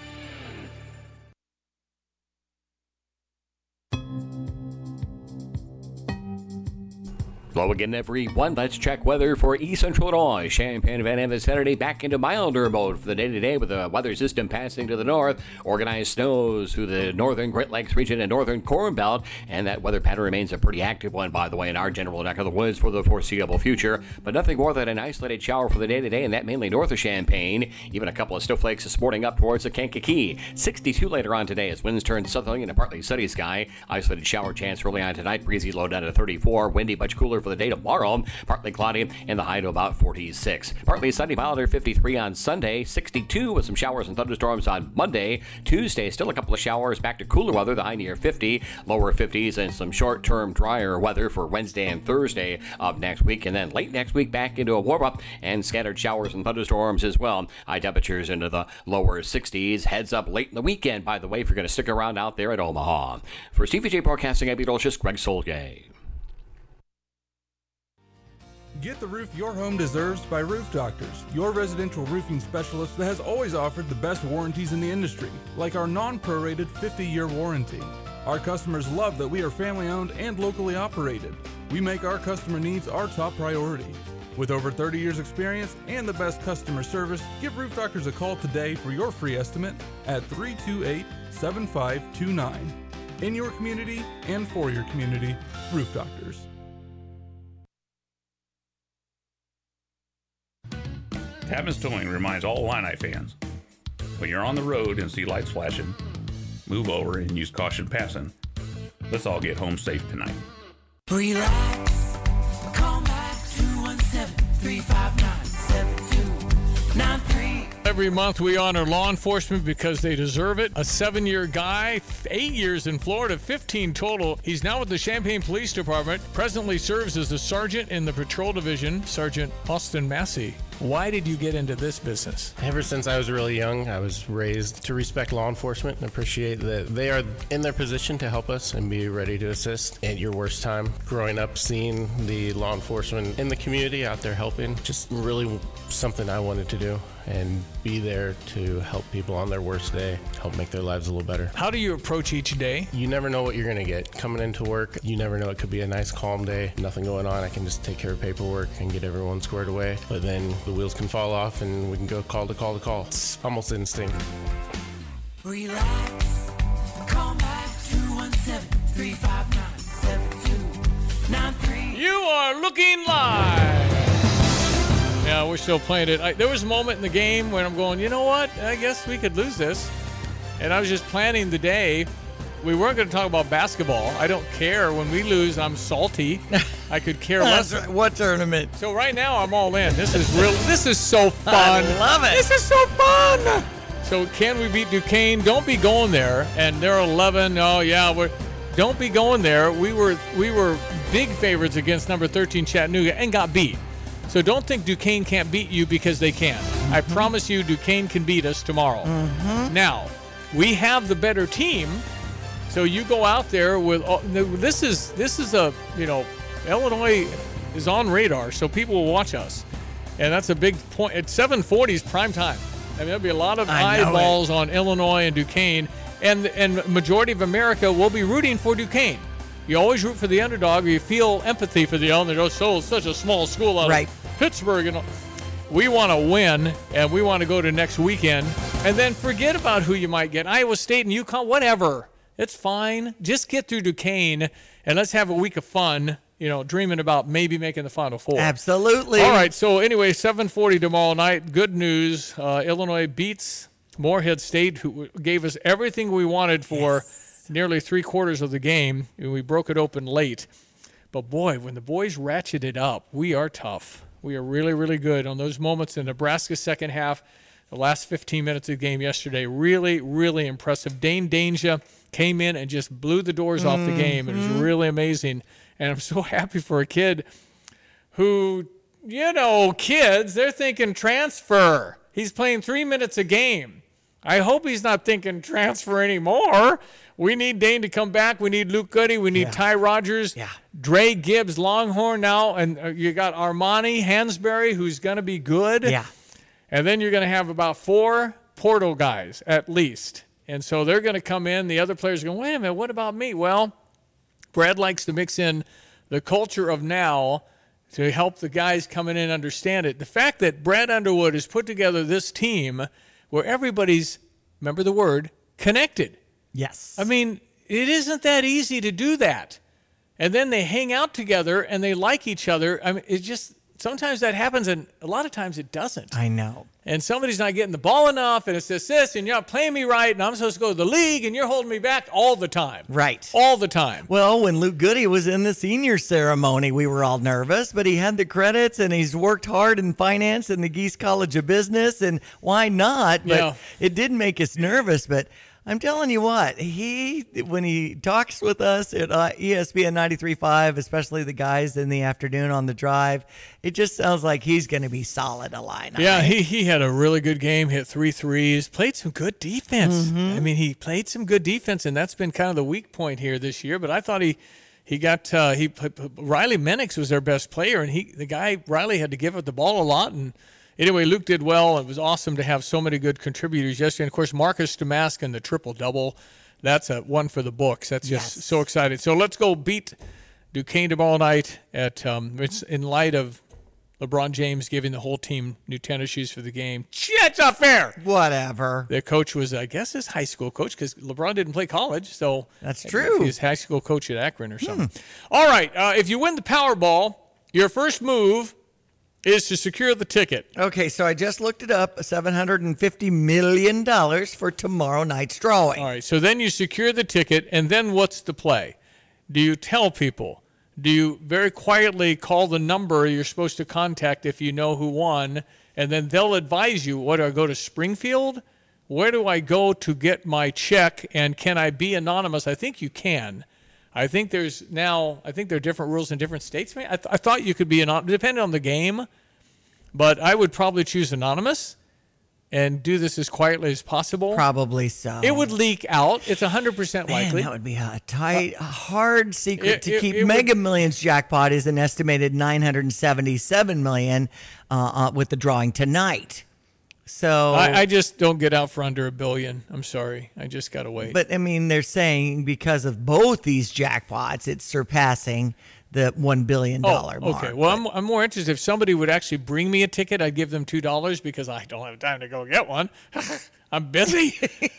Hello again, everyone. Let's check weather for East Central Illinois. Champaign, Van Ness Saturday back into milder mode for the day-to-day with the weather system passing to the north. Organized snows through the northern Great Lakes region and northern Corn Belt. And that weather pattern remains a pretty active one, by the way, in our general neck of the woods for the foreseeable future. But nothing more than an isolated shower for the day-to-day, and that mainly north of Champaign. Even a couple of snowflakes this morning up towards the Kankakee. sixty-two later on today as winds turn southerly and a partly sunny sky. Isolated shower chance early on tonight. Breezy low down to thirty-four. Windy, much cooler for the day tomorrow. Partly cloudy and the high to about forty-six. Partly sunny, milder, fifty-three on Sunday. sixty-two with some showers and thunderstorms on Monday. Tuesday, still a couple of showers, back to cooler weather, the high near fifty. Lower fifties and some short-term drier weather for Wednesday and Thursday of next week. And then late next week, back into a warm-up and scattered showers and thunderstorms as well. High temperatures into the lower sixties. Heads up late in the weekend, by the way, if you're going to stick around out there at Omaha. For Stevie J Broadcasting, I'm meteorologist Greg Solgay. Get the roof your home deserves by Roof Doctors, your residential roofing specialist that has always offered the best warranties in the industry, like our non-prorated fifty-year warranty. Our customers love that we are family-owned and locally operated. We make our customer needs our top priority. With over thirty years experience and the best customer service, give Roof Doctors a call today for your free estimate at three two eight, seven five two nine. In your community and for your community, Roof Doctors. Tapman's Towing reminds all Illini fans, when you're on the road and see lights flashing, move over and use caution passing. Let's all get home safe tonight. Relax. Call back two one seven, three five nine, seven two nine three. Every month we honor law enforcement because they deserve it. A seven-year guy, eight years in Florida, fifteen total. He's now with the Champaign Police Department. Presently serves as a sergeant in the patrol division, Sergeant Austin Massey. Why did you get into this business? Ever since I was really young, I was raised to respect law enforcement and appreciate that they are in their position to help us and be ready to assist at your worst time. Growing up, seeing the law enforcement in the community out there helping, just really something I wanted to do and be there to help people on their worst day, help make their lives a little better. How do you approach each day? You never know what you're going to get. Coming into work, you never know. It could be a nice, calm day, nothing going on. I can just take care of paperwork and get everyone squared away. But then the wheels can fall off and we can go call to call to call. It's almost instinct. Relax. Call back two one seven, three five nine, seven two nine three. You are looking live. Yeah, we're still playing it. I, there was a moment in the game when I'm going, you know what? I guess we could lose this. And I was just planning the day. We weren't going to talk about basketball. I don't care. When we lose, I'm salty. I could care less. What tournament? So right now, I'm all in. This is real. This is so fun. I love it. This is so fun. So can we beat Duquesne? Don't be going there. And they're eleven. Oh yeah, we're. Don't be going there. We were we were big favorites against number thirteen Chattanooga and got beat. So don't think Duquesne can't beat you because they can. Mm-hmm. I promise you Duquesne can beat us tomorrow. Mm-hmm. Now, we have the better team, so you go out there with – this is this is a, you know, Illinois is on radar, so people will watch us. And that's a big point. At seven forty is prime time. I mean, there'll be a lot of eyeballs on Illinois and Duquesne, and and majority of America will be rooting for Duquesne. You always root for the underdog, or you feel empathy for the underdog. So it's such a small school out right. of Pittsburgh. You know, we want to win, and we want to go to next weekend, and then forget about who you might get. Iowa State and UConn, whatever. It's fine. Just get through Duquesne, and let's have a week of fun. You know, dreaming about maybe making the Final Four. Absolutely. All right. So anyway, seven forty tomorrow night. Good news. Uh, Illinois beats Morehead State, who gave us everything we wanted for. Yes. Nearly three quarters of the game, and we broke it open late. But boy, when the boys ratcheted up, we are tough. We are really, really good on those moments in Nebraska's second half. The last fifteen minutes of the game yesterday, really, really impressive. Dane Danger came in and just blew the doors off the game. It was really amazing. And I'm so happy for a kid who, you know, kids, they're thinking transfer. He's playing three minutes a game. I hope he's not thinking transfer anymore. We need Dane to come back. We need Luke Goody. We need yeah. Ty Rogers. Yeah. Dre Gibbs, Longhorn now. And uh, you got Armani Hansberry, who's going to be good. Yeah. And then you're going to have about four portal guys at least. And so they're going to come in. The other players are going, wait a minute, what about me? Well, Brad likes to mix in the culture of now to help the guys coming in understand it. The fact that Brad Underwood has put together this team where everybody's, remember the word, connected. Yes. I mean, it isn't that easy to do that. And then they hang out together and they like each other. I mean, it's just sometimes that happens, and a lot of times it doesn't. I know. And somebody's not getting the ball enough, and it's this, this, and you're not playing me right, and I'm supposed to go to the league, and you're holding me back all the time. Right. All the time. Well, when Luke Goody was in the senior ceremony, we were all nervous, but he had the credits, and he's worked hard in finance in the Geese College of Business, and why not? But yeah. It did make us nervous, but I'm telling you what, he when he talks with us at uh, E S P N ninety-three point five, especially the guys in the afternoon on the drive, it just sounds like he's going to be solid Illini. Yeah, he he had a really good game, hit three threes, played some good defense. Mm-hmm. I mean, he played some good defense, and that's been kind of the weak point here this year. But I thought he he got uh, he Riley Menix was their best player, and he the guy Riley had to give up the ball a lot. And anyway, Luke did well. It was awesome to have so many good contributors yesterday. And, of course, Marcus Damascus and the triple-double. That's a one for the books. That's just yes. so exciting. So let's go beat Duquesne tomorrow night at um, it's in light of LeBron James giving the whole team new tennis shoes for the game. That's not fair. Whatever. Their coach was, I guess, his high school coach because LeBron didn't play college. So that's true. He was high school coach at Akron or something. Hmm. All right. Uh, if you win the Powerball, your first move is to secure the ticket. Okay, so I just looked it up, seven hundred fifty million dollars for tomorrow night's drawing. All right, so then you secure the ticket, and then what's the play? Do you tell people? Do you very quietly call the number you're supposed to contact if you know who won, and then they'll advise you, what, do I go to Springfield? Where do I go to get my check, and can I be anonymous? I think you can. I think there's now, I think there are different rules in different states. I, th- I thought you could be anonymous, depending on the game, but I would probably choose anonymous and do this as quietly as possible. Probably so. It would leak out. It's one hundred percent Man, likely. that would be a tight, Uh, hard secret it- to it- keep. it Mega would- Millions jackpot is an estimated nine hundred seventy-seven million dollars uh, uh, with the drawing tonight. So I, I just don't get out for under a billion. I'm sorry. I just got to wait. But I mean, they're saying because of both these jackpots, it's surpassing the one billion dollars oh, mark. okay. Well, I'm, I'm more interested. If somebody would actually bring me a ticket, I'd give them two dollars because I don't have time to go get one. I'm busy.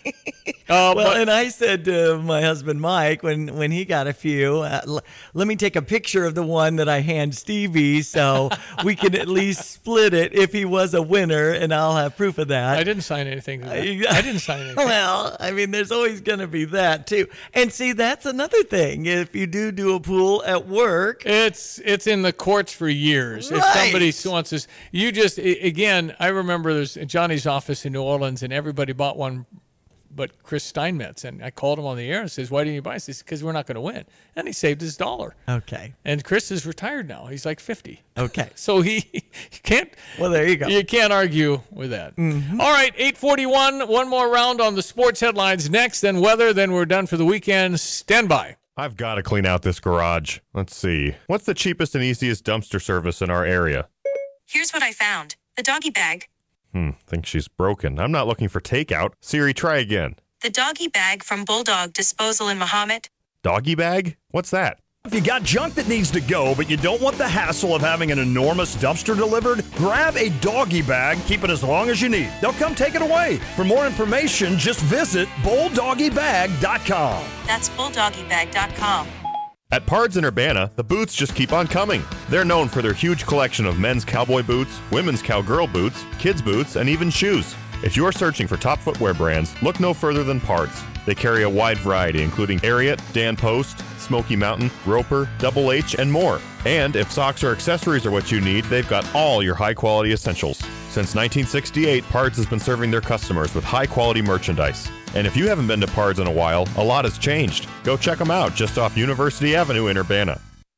uh, well, but, and I said to my husband Mike when, when he got a few, uh, l- let me take a picture of the one that I hand Stevie so we can at least split it if he was a winner, and I'll have proof of that. I didn't sign anything. To that. I didn't sign anything. Well, I mean, there's always going to be that too. And see, that's another thing. If you do do a pool at work, it's it's in the courts for years. Right. If somebody wants this, you just i- again. I remember there's Johnny's office in New Orleans, and everybody bought one, but Chris Steinmetz, and I called him on the air and says, "Why didn't you buy this?" He says, "Because we're not going to win." And he saved his dollar. Okay. And Chris is retired now. He's like fifty. Okay. So he, he can't. Well, there you go. You can't argue with that. Mhm. All right, eight forty-one. One more round on the sports headlines next, then weather, then we're done for the weekend. Stand by. I've got to clean out this garage. Let's see. What's the cheapest and easiest dumpster service in our area? Here's what I found. The doggy bag. Hmm, think she's broken. I'm not looking for takeout. Siri, try again. The doggy bag from Bulldog Disposal in Mahomet. Doggy bag? What's that? If you got junk that needs to go, but you don't want the hassle of having an enormous dumpster delivered, grab a doggy bag, keep it as long as you need. They'll come take it away. For more information, just visit bulldoggy bag dot com. That's bulldoggy bag dot com. At Pards in Urbana, the boots just keep on coming. They're known for their huge collection of men's cowboy boots, women's cowgirl boots, kids' boots, and even shoes. If you're searching for top footwear brands, look no further than Pards. They carry a wide variety, including Ariat, Dan Post, Smoky Mountain, Roper, Double H, and more. And if socks or accessories are what you need, they've got all your high-quality essentials. Since nineteen sixty-eight, Pards has been serving their customers with high-quality merchandise. And if you haven't been to Pards in a while, a lot has changed. Go check them out just off University Avenue in Urbana.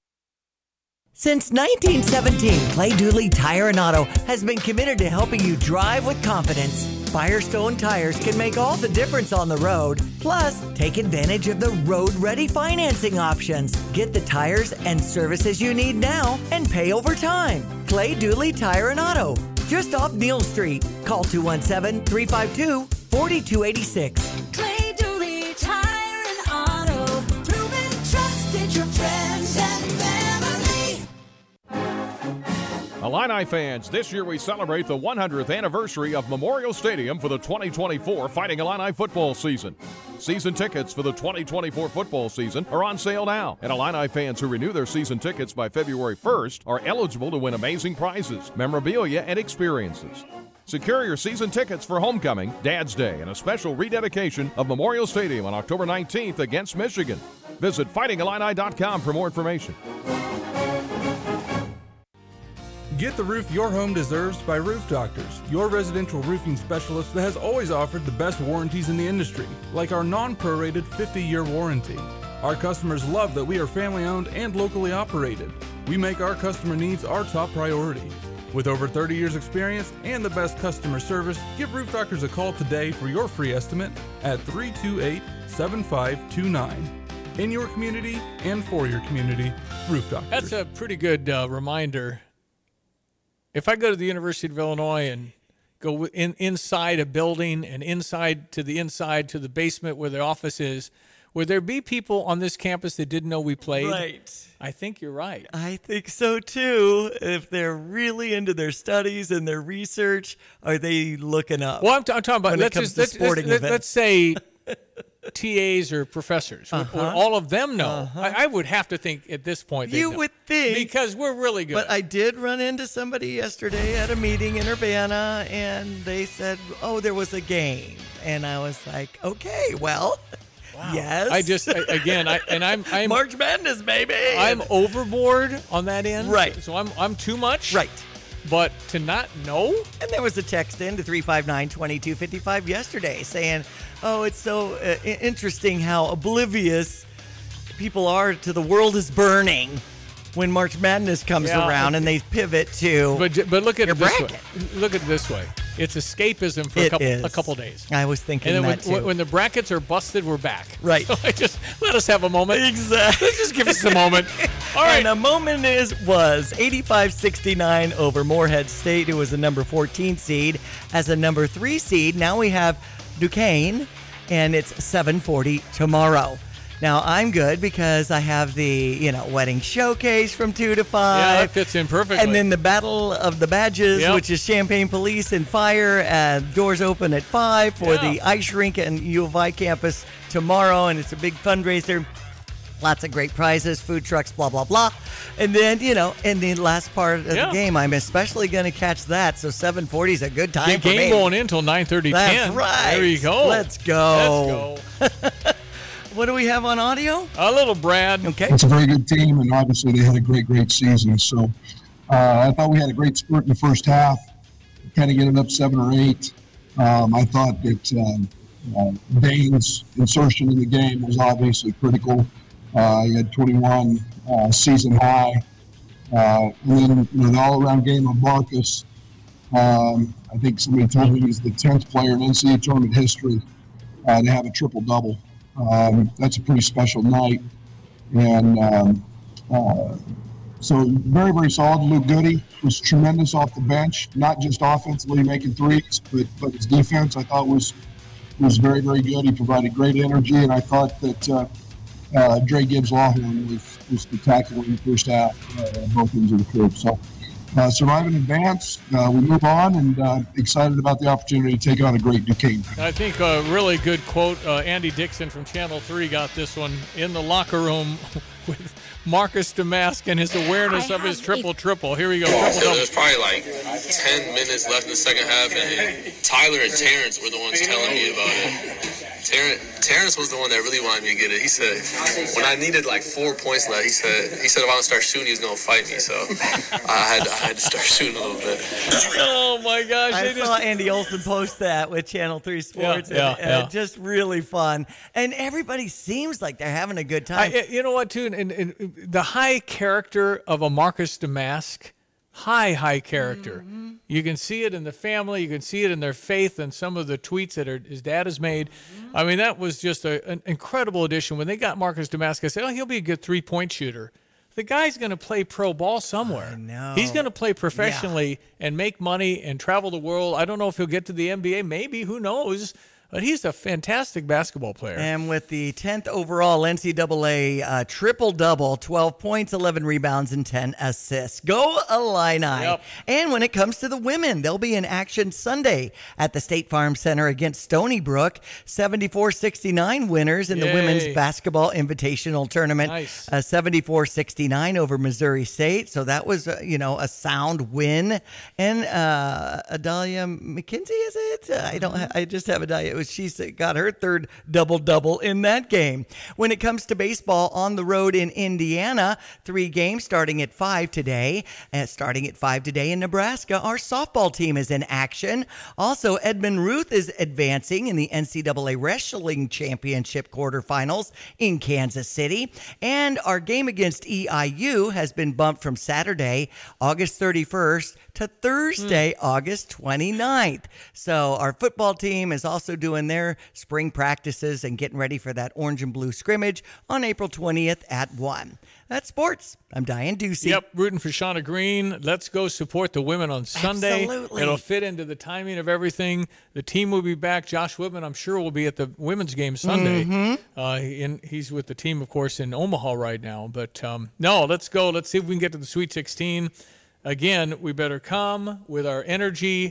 Since nineteen seventeen, Clay Dooley Tire and Auto has been committed to helping you drive with confidence. Firestone tires can make all the difference on the road. Plus, take advantage of the road-ready financing options. Get the tires and services you need now and pay over time. Clay Dooley Tire and Auto, just off Neal Street. Call two one seven, three five two, four two eight six. Clay Dooley Tire and Auto. Proven trusted your friends and family. Illini fans, this year we celebrate the one hundredth anniversary of Memorial Stadium for the twenty twenty-four Fighting Illini football season. Season tickets for the twenty twenty-four football season are on sale now, and Illini fans who renew their season tickets by February first are eligible to win amazing prizes, memorabilia, and experiences. Secure your season tickets for homecoming, Dad's Day, and a special rededication of Memorial Stadium on October nineteenth against Michigan. Visit fighting illini dot com for more information. Get the roof your home deserves by Roof Doctors, your residential roofing specialist that has always offered the best warranties in the industry, like our non-prorated fifty-year warranty. Our customers love that we are family-owned and locally operated. We make our customer needs our top priority. With over thirty years experience and the best customer service, give Roof Doctors a call today for your free estimate at three two eight, seven five two nine. In your community and for your community, Roof Doctors. That's a pretty good uh, reminder. If I go to the University of Illinois and go in, inside a building and inside to the inside to the basement where the office is, would there be people on this campus that didn't know we played? Right. I think you're right. I think so too. If they're really into their studies and their research, are they looking up? Well, I'm, t- I'm talking about, when it let's comes just, to let's, sporting let's, events? let's say T As or professors? Would, would Uh-huh. all of them know? Uh-huh. I, I would have to think at this point. they'd You know. would think. Because we're really good. But I did run into somebody yesterday at a meeting in Urbana, and they said, oh, there was a game. And I was like, okay, well, yes. I just, I, again, I and I'm, I'm March Madness, baby. I'm overboard on that end. Right. So I'm, I'm too much. Right. But to not know? And there was a text in to three five nine, two two five five yesterday saying, oh, it's so uh, i- interesting how oblivious people are to the world is burning when March Madness comes Yeah. around and they pivot to But j- but look at your it this bracket. way. Look at it this way. It's escapism for a It couple is. a couple days. I was thinking And then that when, too. when the brackets are busted, we're back. Right. So I just let us have a moment. Exactly. Let's just give us a moment. All right. And a moment is was eighty-five sixty-nine over Morehead State, who was the number fourteen seed. As a number three seed, now we have Duquesne, and it's seven forty tomorrow. Now I'm good because I have the you know wedding showcase from two to five. Yeah, that fits in perfectly. And then the Battle of the Badges, Yep. which is Champaign Police and Fire. Uh, doors open at five for Yeah. the ice rink and U of I campus tomorrow, and it's a big fundraiser. Lots of great prizes, food trucks, blah, blah, blah. And then, you know, in the last part of Yeah. the game, I'm especially going to catch that. So seven forty is a good time Get for game me. going in until nine thirty, That's ten. right. There you go. Let's go. Let's go. What do we have on audio? A little Brad. Okay. It's a very good team, and obviously they had a great, great season. So uh, I thought we had a great spurt in the first half, kind of getting up seven or eight. Um, I thought that um, uh, Dane's insertion in the game was obviously critical. Uh, he had twenty-one uh, season high. Uh, and then you know, the all-around game of Marcus, um, I think somebody told me he's the tenth player in N C double A tournament history uh, to have a triple-double. Um, that's a pretty special night. And um, uh, so very, very solid. Luke Goody was tremendous off the bench, not just offensively making threes, but, but his defense I thought was was very, very good. He provided great energy, and I thought that uh, uh, Dre Gibbs-Lawhorn was, was spectacular in the first half, uh, both ends of the court. So uh, survive and advance. Uh, we move on, and uh, excited about the opportunity to take on a great Duquesne. I think a really good quote. Uh, Andy Dixon from Channel three got this one in the locker room with Marcus Damask and his awareness of his triple-triple. Here we go. So Triple-double. there's probably like ten minutes left in the second half, and Tyler and Terrence were the ones telling me about it. Terrence, Terrence was the one that really wanted me to get it. He said, when I needed like four points left, he said, he said if I don't start shooting, he was going to fight me. So I had, to, I had to start shooting a little bit. Oh, my gosh. I they saw just- Andy Olson post that with Channel three Sports. Yeah, and, yeah, uh, yeah. Just really fun. And everybody seems like they're having a good time. I, you know what, too? And, and the high character of a Marcus Damask, high, high character. Mm-hmm. You can see it in the family. You can see it in their faith and some of the tweets that are, his dad has made. Mm-hmm. I mean, that was just a, an incredible addition. When they got Marcus Damask, I said, oh, he'll be a good three-point shooter. The guy's going to play pro ball somewhere. I know. He's going to play professionally and make money and travel the world. I don't know if he'll get to the N B A. Maybe. Who knows? But he's a fantastic basketball player. And with the tenth overall N C double A uh, triple-double, twelve points, eleven rebounds, and ten assists. Go Illini. Yep. And when it comes to the women, they'll be in action Sunday at the State Farm Center against Stony Brook. seventy-four sixty-nine winners in the Yay. Women's Basketball Invitational Tournament. Nice. Uh, seventy-four sixty-nine over Missouri State. So that was, uh, you know, a sound win. And uh, Adalia McKenzie, is it? Uh, I don't. Ha- I just have Adalia. It was she got her third double double in that game. When it comes to baseball on the road in Indiana, three games starting at five today. And starting at five today in Nebraska, our softball team is in action. Also, Edmund Ruth is advancing in the N C double A Wrestling Championship quarterfinals in Kansas City. And our game against E I U has been bumped from Saturday, August thirty-first, to Thursday, August twenty-ninth. So our football team is also doing their spring practices and getting ready for that orange and blue scrimmage on April twentieth at one. That's sports. I'm Diane Ducey. Yep, rooting for Shauna Green. Let's go support the women on Sunday. Absolutely. It'll fit into the timing of everything. The team will be back. Josh Whitman, I'm sure, will be at the women's game Sunday. Mhm. Uh, and he's with the team, of course, in Omaha right now. But um, no, let's go. Let's see if we can get to the Sweet sixteen. Again, we better come with our energy.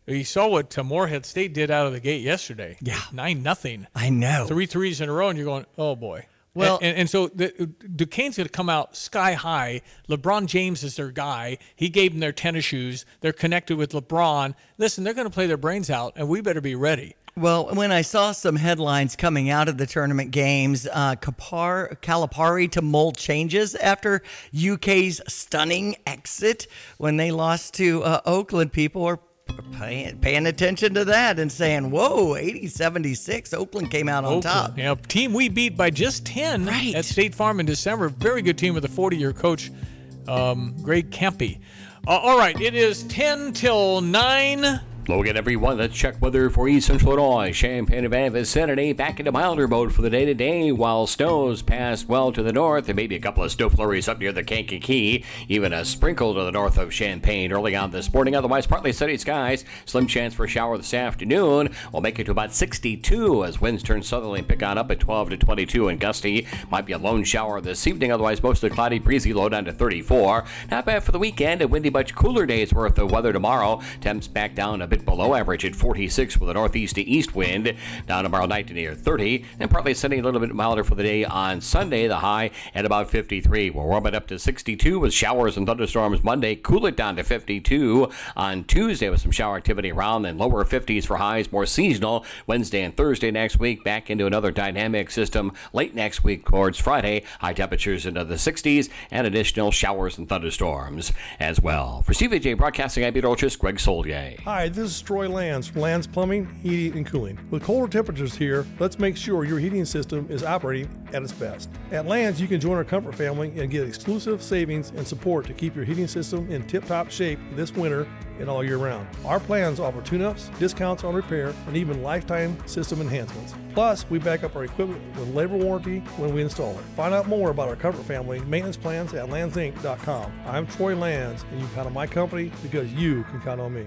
You saw what uh, Morehead State did out of the gate yesterday. Yeah. nine nothing. I know. Three threes in a row, and you're going, oh, boy. Well- and, and, and so the, Duquesne's going to come out sky high. LeBron James is their guy. He gave them their tennis shoes. They're connected with LeBron. Listen, they're going to play their brains out, and we better be ready. Well, when I saw some headlines coming out of the tournament games, uh, Kapar, Calipari to mold changes after U K's stunning exit when they lost to uh, Oakland, people are paying, paying attention to that and saying, whoa, eighty seventy-six, Oakland came out on Oakland, top. Yeah, team we beat by just ten Right. at State Farm in December. Very good team with a forty-year coach, um, Greg Kempe. Uh, all right, it is ten till nine. Hello again, everyone. Let's check weather for East Central Illinois. Champaign-Urbana vicinity back into milder mode for the day today, while snows pass well to the north. There may be a couple of snow flurries up near the Kankakee, even a sprinkle to the north of Champaign early on this morning. Otherwise, partly sunny skies. Slim chance for a shower this afternoon. We'll make it to about sixty-two as winds turn southerly and pick on up at twelve to twenty-two and gusty. Might be a lone shower this evening. Otherwise, mostly cloudy, breezy, low down to thirty-four. Not bad for the weekend. A windy, much cooler day's worth of weather tomorrow. Temps back down a bit below average at forty-six with a northeast to east wind. Down tomorrow night to near thirty. And partly sunny, a little bit milder for the day on Sunday. The high at about fifty-three. We'll warm it up to sixty-two with showers and thunderstorms Monday. Cool it down to fifty-two on Tuesday with some shower activity around. And lower fifties for highs, more seasonal. Wednesday and Thursday next week. Back into another dynamic system late next week towards Friday. High temperatures into the sixties and additional showers and thunderstorms as well. For C V J Broadcasting, I'm Peter Olchis, Greg Solier. Hi, this is Troy Lands from Lands Plumbing, Heating, and Cooling. With colder temperatures here, let's make sure your heating system is operating at its best. At Lands, you can join our comfort family and get exclusive savings and support to keep your heating system in tip-top shape this winter and all year round. Our plans offer tune-ups, discounts on repair, and even lifetime system enhancements. Plus, we back up our equipment with labor warranty when we install it. Find out more about our comfort family maintenance plans at lands inc dot com. I'm Troy Lands, and you can count on my company because you can count on me.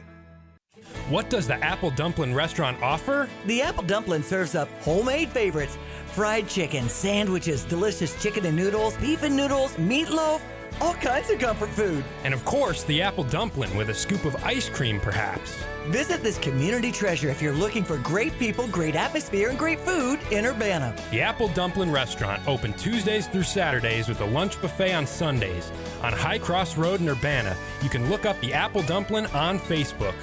What does the Apple Dumpling restaurant offer? The Apple Dumpling serves up homemade favorites, fried chicken, sandwiches, delicious chicken and noodles, beef and noodles, meatloaf, all kinds of comfort food. And of course, the Apple Dumpling with a scoop of ice cream, perhaps. Visit this community treasure if you're looking for great people, great atmosphere, and great food in Urbana. The Apple Dumpling Restaurant, open Tuesdays through Saturdays with a lunch buffet on Sundays. On High Cross Road in Urbana, you can look up the Apple Dumpling on Facebook.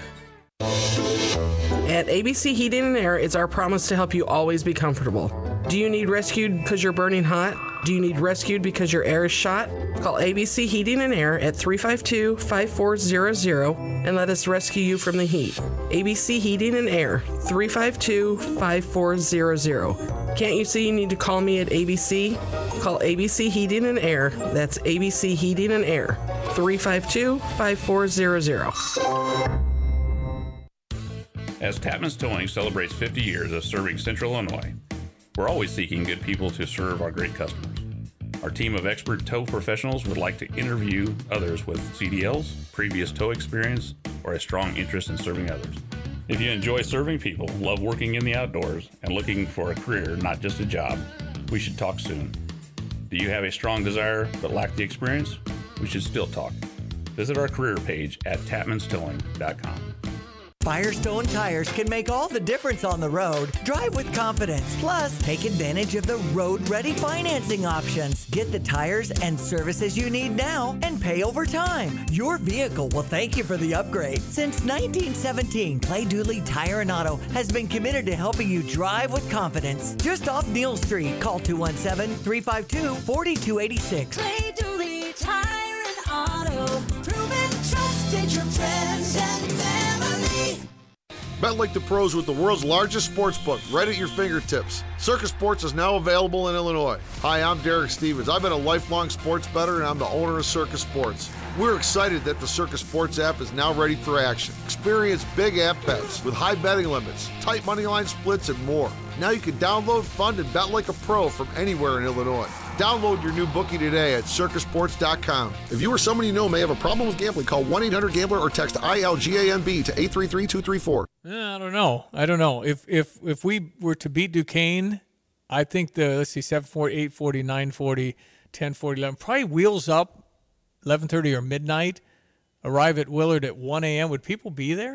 At A B C Heating and Air, it's our promise to help you always be comfortable. Do you need rescued because you're burning hot? Do you need rescued because your air is shot? Call A B C Heating and Air at three five two, five four zero zero and let us rescue you from the heat. A B C Heating and Air, three five two, five four zero zero. Can't you see you need to call me at A B C? Call A B C Heating and Air. That's A B C Heating and Air, three five two, five four zero zero. As Tapman's Towing celebrates fifty years of serving Central Illinois, we're always seeking good people to serve our great customers. Our team of expert tow professionals would like to interview others with C D Ls, previous tow experience, or a strong interest in serving others. If you enjoy serving people, love working in the outdoors, and looking for a career, not just a job, we should talk soon. Do you have a strong desire but lack the experience? We should still talk. Visit our career page at tapmans towing dot com. Firestone Tires can make all the difference on the road. Drive with confidence. Plus, take advantage of the road-ready financing options. Get the tires and services you need now and pay over time. Your vehicle will thank you for the upgrade. Since nineteen seventeen, Clay Dooley Tire and Auto has been committed to helping you drive with confidence. Just off Neal Street, call two one seven, three five two, four two eight six. Clay Dooley Tire and Auto. Proven trusted your friends and family. Bet like the pros with the world's largest sports book right at your fingertips. Circus Sports is now available in Illinois. Hi, I'm Derek Stevens. I've been a lifelong sports bettor and I'm the owner of Circus Sports. We're excited that the Circus Sports app is now ready for action. Experience big app bets with high betting limits, tight money line splits, and more. Now you can download, fund, and bet like a pro from anywhere in Illinois. Download your new bookie today at circus sports dot com. If you or someone you know may have a problem with gambling, call one eight hundred gambler or text I L G A M B to eight three three, two three four. I don't know. I don't know. If if if we were to beat Duquesne, I think the, let's see, seven forty, eight forty, nine forty, ten forty, eleven, probably wheels up eleven thirty or midnight, arrive at Willard at one a.m. Would people be there?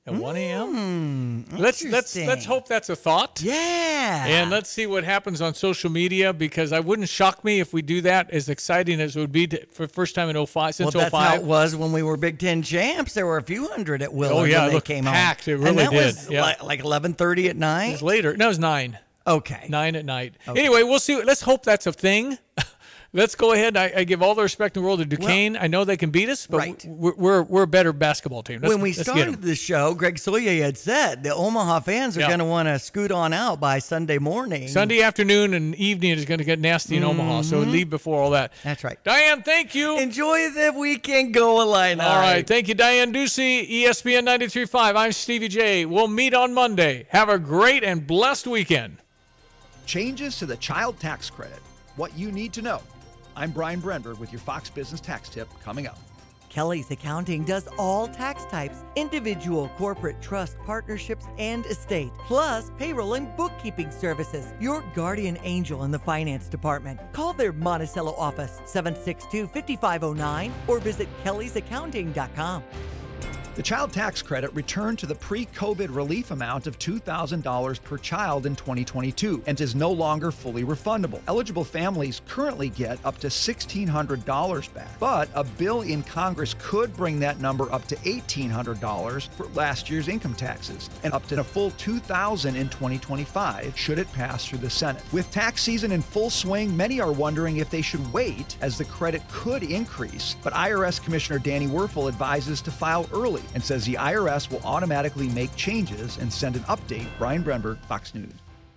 At one a.m. Mm, let's let's let's hope that's a thought. Yeah. And let's see what happens on social media, because I wouldn't shock me if we do that. As exciting as it would be to, for the first time in oh five since well, that's oh five. how it was when we were Big Ten champs. There were a few hundred at Willard Oh yeah, when it they looked came packed. home. It really and that did. Was yeah. like, like eleven thirty at night. It was later. No, it was nine. Okay. Nine at night. Okay. Anyway, we'll see. Let's hope that's a thing. Let's go ahead. I, I give all the respect in the world to Duquesne. Well, I know they can beat us, but right. we're, we're we're a better basketball team. Let's, when we let's started the show, Greg Soye had said the Omaha fans are Yeah. going to want to scoot on out by Sunday morning. Sunday afternoon and evening is going to get nasty in Mm-hmm. Omaha, so leave before all that. That's right. Diane, thank you. Enjoy the weekend. Go Illini. All right. Thank you, Diane Ducey, E S P N ninety-three point five. I'm Stevie J. We'll meet on Monday. Have a great and blessed weekend. Changes to the child tax credit. What you need to know. I'm Brian Brenberg with your Fox Business Tax Tip coming up. Kelly's Accounting does all tax types, individual, corporate, trust, partnerships, and estate, plus payroll and bookkeeping services. Your guardian angel in the finance department. Call their Monticello office, seven six two, five five zero nine, or visit kellys accounting dot com. The child tax credit returned to the pre-COVID relief amount of two thousand dollars per child in twenty twenty-two and is no longer fully refundable. Eligible families currently get up to sixteen hundred dollars back, but a bill in Congress could bring that number up to eighteen hundred dollars for last year's income taxes and up to a full two thousand dollars in twenty twenty-five should it pass through the Senate. With tax season in full swing, many are wondering if they should wait as the credit could increase, but I R S Commissioner Danny Werfel advises to file early and says the I R S will automatically make changes and send an update. Brian Brenberg, Fox News.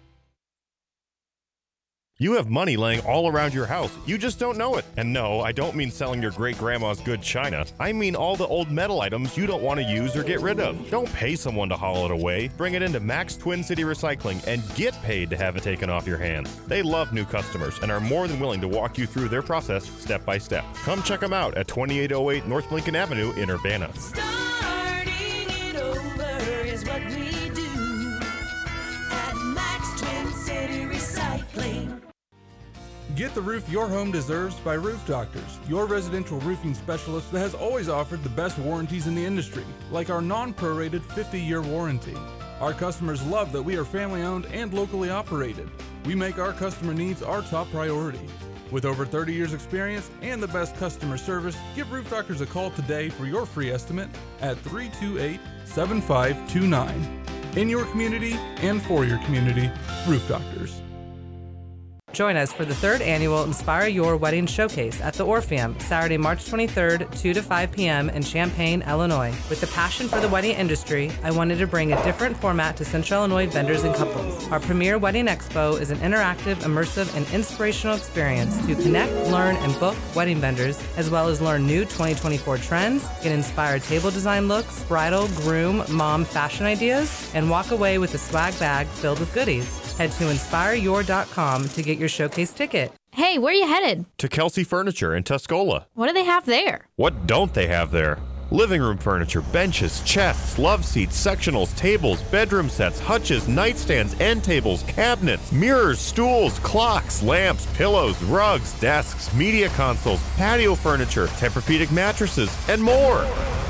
You have money laying all around your house. You just don't know it. And no, I don't mean selling your great-grandma's good china. I mean all the old metal items you don't want to use or get rid of. Don't pay someone to haul it away. Bring it into Max Twin City Recycling and get paid to have it taken off your hands. They love new customers and are more than willing to walk you through their process step by step. Come check them out at twenty-eight oh eight North Lincoln Avenue in Urbana. Starting it over is what we do at Max Twin City Recycling. Get the roof your home deserves by Roof Doctors, your residential roofing specialist that has always offered the best warranties in the industry, like our non-prorated fifty-year warranty. Our customers love that we are family-owned and locally operated. We make our customer needs our top priority. With over thirty years experience and the best customer service, give Roof Doctors a call today for your free estimate at three two eight, seven five two nine. In your community and for your community, Roof Doctors. Join us for the third annual Inspire Your Wedding Showcase at the Orpheum, Saturday, March twenty-third, two to five p.m. in Champaign, Illinois. With a passion for the wedding industry, I wanted to bring a different format to Central Illinois vendors and couples. Our premier wedding expo is an interactive, immersive, and inspirational experience to connect, learn, and book wedding vendors, as well as learn new twenty twenty-four trends, get inspired table design looks, bridal, groom, mom fashion ideas, and walk away with a swag bag filled with goodies. Head to inspire your dot com to get your showcase ticket. Hey, where are you headed? To Kelsey Furniture in Tuscola. What do they have there? What don't they have there? Living room furniture, benches, chests, love seats, sectionals, tables, bedroom sets, hutches, nightstands, end tables, cabinets, mirrors, stools, clocks, lamps, pillows, rugs, desks, media consoles, patio furniture, Tempur-Pedic mattresses, and more.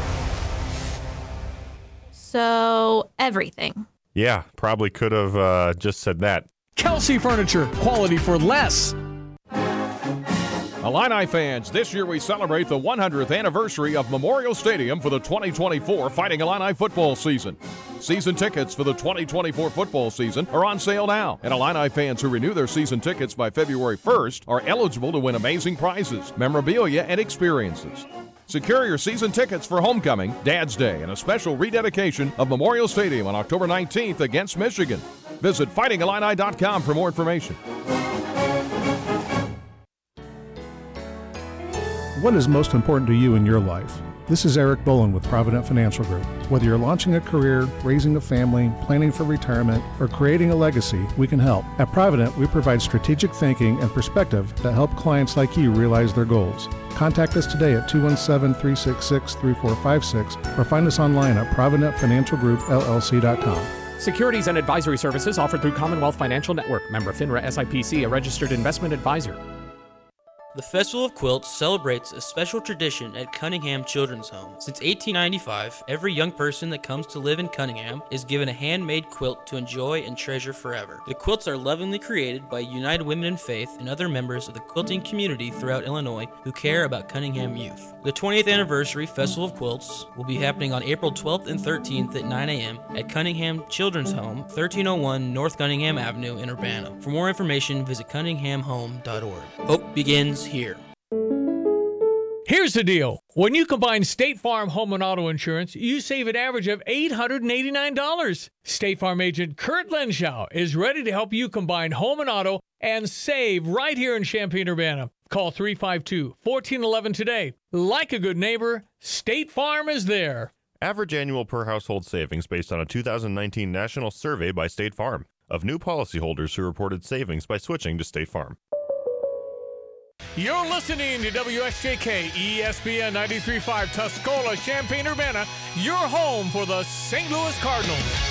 So, everything. Yeah, probably could have uh, just said that. Kelsey Furniture, quality for less. Illini fans, this year we celebrate the one hundredth anniversary of Memorial Stadium for the twenty twenty-four Fighting Illini football season. Season tickets for the twenty twenty-four football season are on sale now, and Illini fans who renew their season tickets by February first are eligible to win amazing prizes, memorabilia, and experiences. Secure your season tickets for Homecoming, Dad's Day, and a special rededication of Memorial Stadium on October nineteenth against Michigan. Visit fighting illini dot com for more information. What is most important to you in your life? This is Eric Bolin with Provident Financial Group. Whether you're launching a career, raising a family, planning for retirement, or creating a legacy, we can help. At Provident, we provide strategic thinking and perspective that help clients like you realize their goals. Contact us today at two one seven, three six six, three four five six or find us online at provident financial group L L C dot com. Securities and advisory services offered through Commonwealth Financial Network. Member FINRA S I P C, a registered investment advisor. The Festival of Quilts celebrates a special tradition at Cunningham Children's Home. Since eighteen ninety-five, every young person that comes to live in Cunningham is given a handmade quilt to enjoy and treasure forever. The quilts are lovingly created by United Women in Faith and other members of the quilting community throughout Illinois who care about Cunningham youth. The twentieth Anniversary Festival of Quilts will be happening on April twelfth and thirteenth at nine a.m. at Cunningham Children's Home, thirteen oh one North Cunningham Avenue in Urbana. For more information, visit cunningham home dot org. Hope begins here. Here's the deal. When you combine State Farm home and auto insurance, you save an average of eight hundred eighty-nine dollars. State Farm agent Kurt Lenschow is ready to help you combine home and auto and save right here in Champaign-Urbana. Call three five two, one four one one today. Like a good neighbor, State Farm is there. Average annual per household savings based on a two thousand nineteen national survey by State Farm of new policyholders who reported savings by switching to State Farm. You're listening to W S J K E S P N ninety-three point five Tuscola, Champaign-Urbana, your home for the Saint Louis Cardinals.